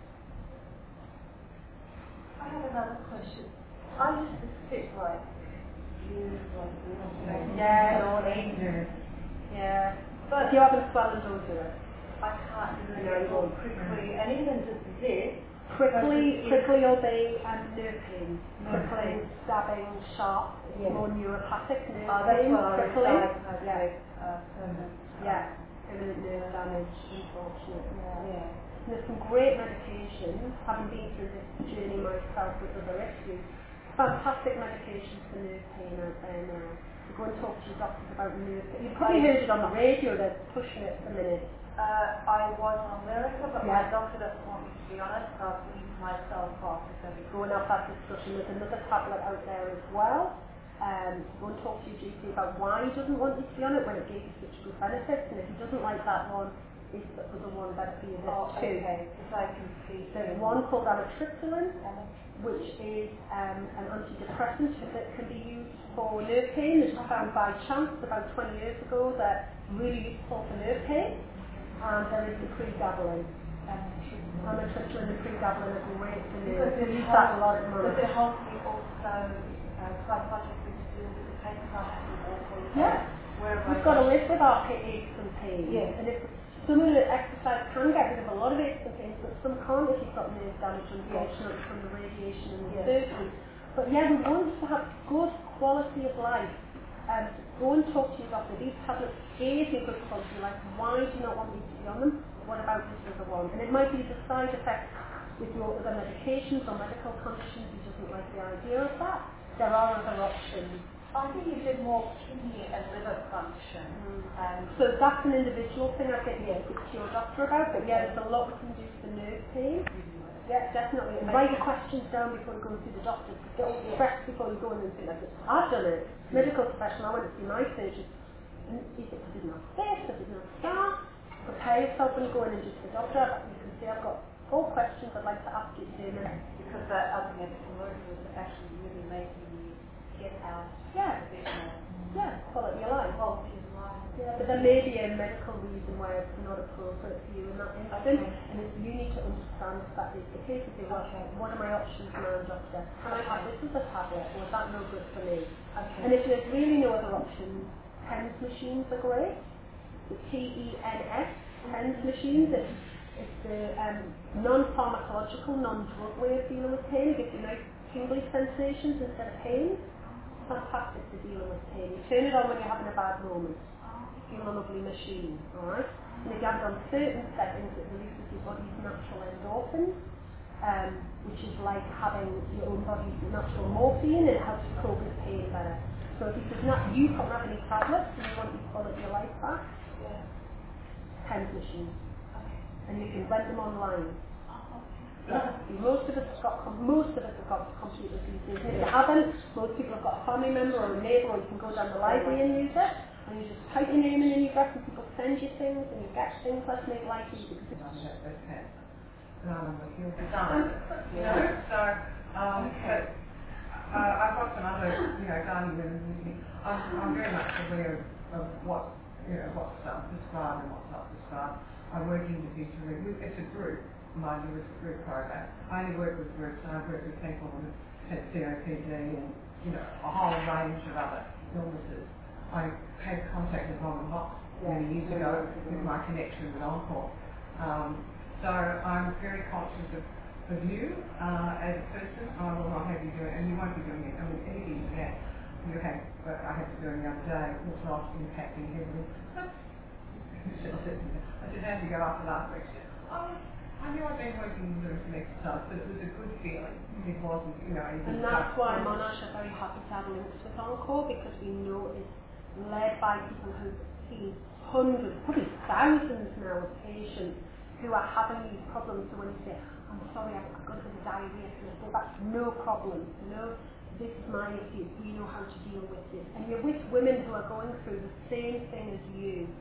I have another question. I used to sit like years, like Yeah, morning. Yeah. But if you haven't swallowed, don't do it. I can't do No, you it all won't. quickly, and even just this. Prickly, prickly will be um, nerve pain. Prickling, stabbing, sharp. It's Yeah. more neuropathic nerve Oh, that's pain. what I was Prickling. diagnosed Yeah. with. Uh, permanent. Yeah. Permanent nerve damage, unfortunately. Yeah. Yeah. And there's some great medications, having been through this journey myself with other issues, fantastic medications for nerve pain out there now. So go and talk to your doctors about nerve pain. You've probably heard it on the radio, they're pushing it at the minute. Uh, I was on Lyrica, but Yeah. my doctor doesn't want me to be on it, so I've weaned myself off. Going off that discussion, there's another tablet out there as well. Um, go and talk to your G P about why he doesn't want you to be on it when it gives you such good benefits, and if he doesn't like that one, is the other one better for you? There's Oh, two. okay, because I can see. There's one called amitriptyline, Um, which is um, an antidepressant that can be used for nerve pain. It was found by chance about twenty years ago that really useful for nerve pain. And there is the pregabalin. Amitriptyline and pregabalin are great for nerve. Because We it use that a lot helps, at the does moment. it help me also uh, psychologically to do with the pain, because I have to walk all the Yeah. time, wherever We've I got to go. live with our pa- aches and pains. Yes. And if some of the exercise can get rid of a lot of aches and pains, but some can't if you've got nerve damage, unfortunately, from the radiation and the Yes. surgery. But yeah, we want to have good quality of life. Um, go and talk to your doctor. These tablets gave you good quality of life. Why do you not want me to be on them? What about this other one? And it might be the side effect with your other medications or medical conditions. He doesn't like the idea of that. There are other options. I think you did more kidney and liver function. Mm. And So that's an individual thing I'd get you to speak to your doctor about, but yeah, there's a lot we can do for nerve pain. Yeah, definitely. And write your questions down before you go and see the doctor. Don't stress before you go in and say like this. I've done it. Medical professional, I went to see my surgeon. And he said, I didn't have this, I didn't have that. Prepare yourself when you go in and just the doctor. You can say, I've got four questions I'd like to ask you today. And then, because that other medical work was actually really making me get out yeah, a bit more yeah, quality of life. quality of life. Yeah, but there may be a medical reason why it's not appropriate for you in that instance, Okay. and it's, you need to understand if that is the case. You say, well, Okay. what are my options now, doctor? Can I have this as a tablet, or is that no good for me? Okay. And if there's really no other options, TENS machines are great. The T E N S, TENS machines, it's, it's the um, non-pharmacological, non-drug way of dealing with pain. It gives you nice tingly sensations instead of pain. Fantastic for dealing with pain. You turn it on when you're having a bad moment. Feel a lovely machine, alright? And if you have it on certain settings, it releases your body's natural endorphins, um, which is like having your own body's natural morphine, and it helps you cope with pain better. So if you said, not, you can't have any tablets and you want your quality of life back, Yeah. TENS machines. Okay. And you can rent them online. Oh, Yeah. Most of us have got com- most of us have got computers these days. And if you haven't, most people have got a family member or a neighbour, or you can go down the library and use it. And you just type your name in and you get, and people send you things and you get things. Let's make life easy. Because it's um, you know, so, um, but, uh, I've got some other, you know, dining rooms with me. I'm, I'm very much aware of what, you know, what's self-prescribed and what's not prescribed. I work individually. It's a group, mind you, it's a group program. I only work with groups, and I work with people who have C O P D and, you know, a whole range of other illnesses. I had contact with Robin Box many years ago with my connection with Encore. Um, so I'm very conscious of, of you uh, as a person. I will not have you doing, and you won't be doing it. I mean, anything you had, you had, uh, I had to do the other day was not impacting heavily. I said, how did you go after last week? Oh, I knew I'd been working and doing some exercise, but it was a good feeling. It wasn't, you know, And that's why Monash are very happy to have links with Encore, because we know it's led by people who've seen hundreds, probably thousands now of patients who are having these problems. So when you say, I'm sorry, I've, I've got a bit of diarrhea, and I say, that's no problem. No, this is my issue. We know how to deal with this. And you're with women who are going through the same thing as you.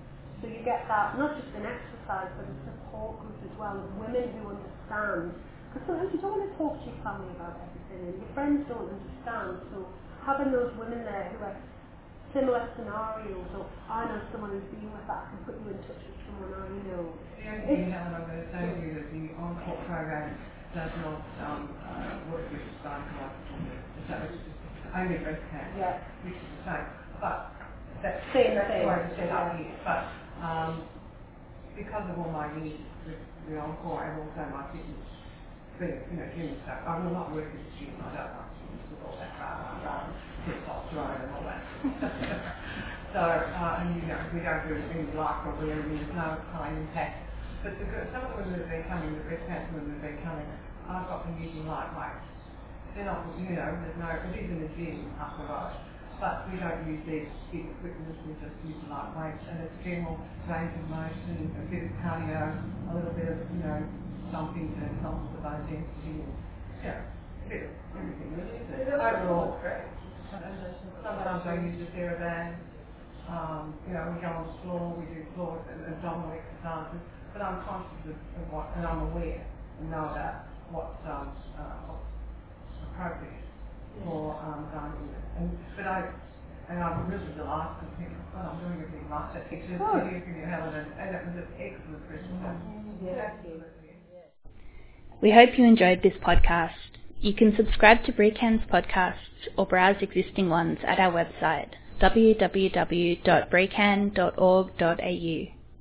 So you get that, not just in exercise, but a support group as well, of women who understand. Because sometimes you don't want to talk to your family about everything, and your friends don't understand. So having those women there who are similar scenarios, or I know someone who's been with that, I can put you in touch with someone I know. The only thing, Helen, I'm going to say to you that the on-court program does not um, uh, work with gynecological, so it's only breast cancer, Yeah. which is the same. But that's, Same that's the thing. way it's set up Yeah. here. But um, because of all my years with the on-court and also my fitness, being, you know, gym stuff, I will not work in the gym. I don't like gyms with all that rah, rah, testosterone and all that. So, uh, and you know, we don't do any light or whatever, there's no high impact. But the, good- some of the women that have been coming, the breast cancer women that have been coming, I've got them using lightweights. They're not, you know, there's no, it is in the gym up the road. But we don't use their big equipment, we just use lightweights, and it's general range of motion, a bit of cardio, a little bit of, you know, something that helps the bone density, and, yeah, a bit of everything really. But overall, great. Sometimes I use a TheraBand. Um, you know, we go on the floor, we do floor and abdominal exercises, but I'm conscious of, of what, and I'm aware and know about what's, um, uh, what's appropriate for um, going in. And, but I, and I'm really delighted to think, well, I'm doing everything right. That picture to you from your Helen, and, and it was an excellent presentation. Yeah. Absolutely. We hope you enjoyed this podcast. You can subscribe to BRECAN's podcasts or browse existing ones at our website, w w w dot brecan dot org dot a u.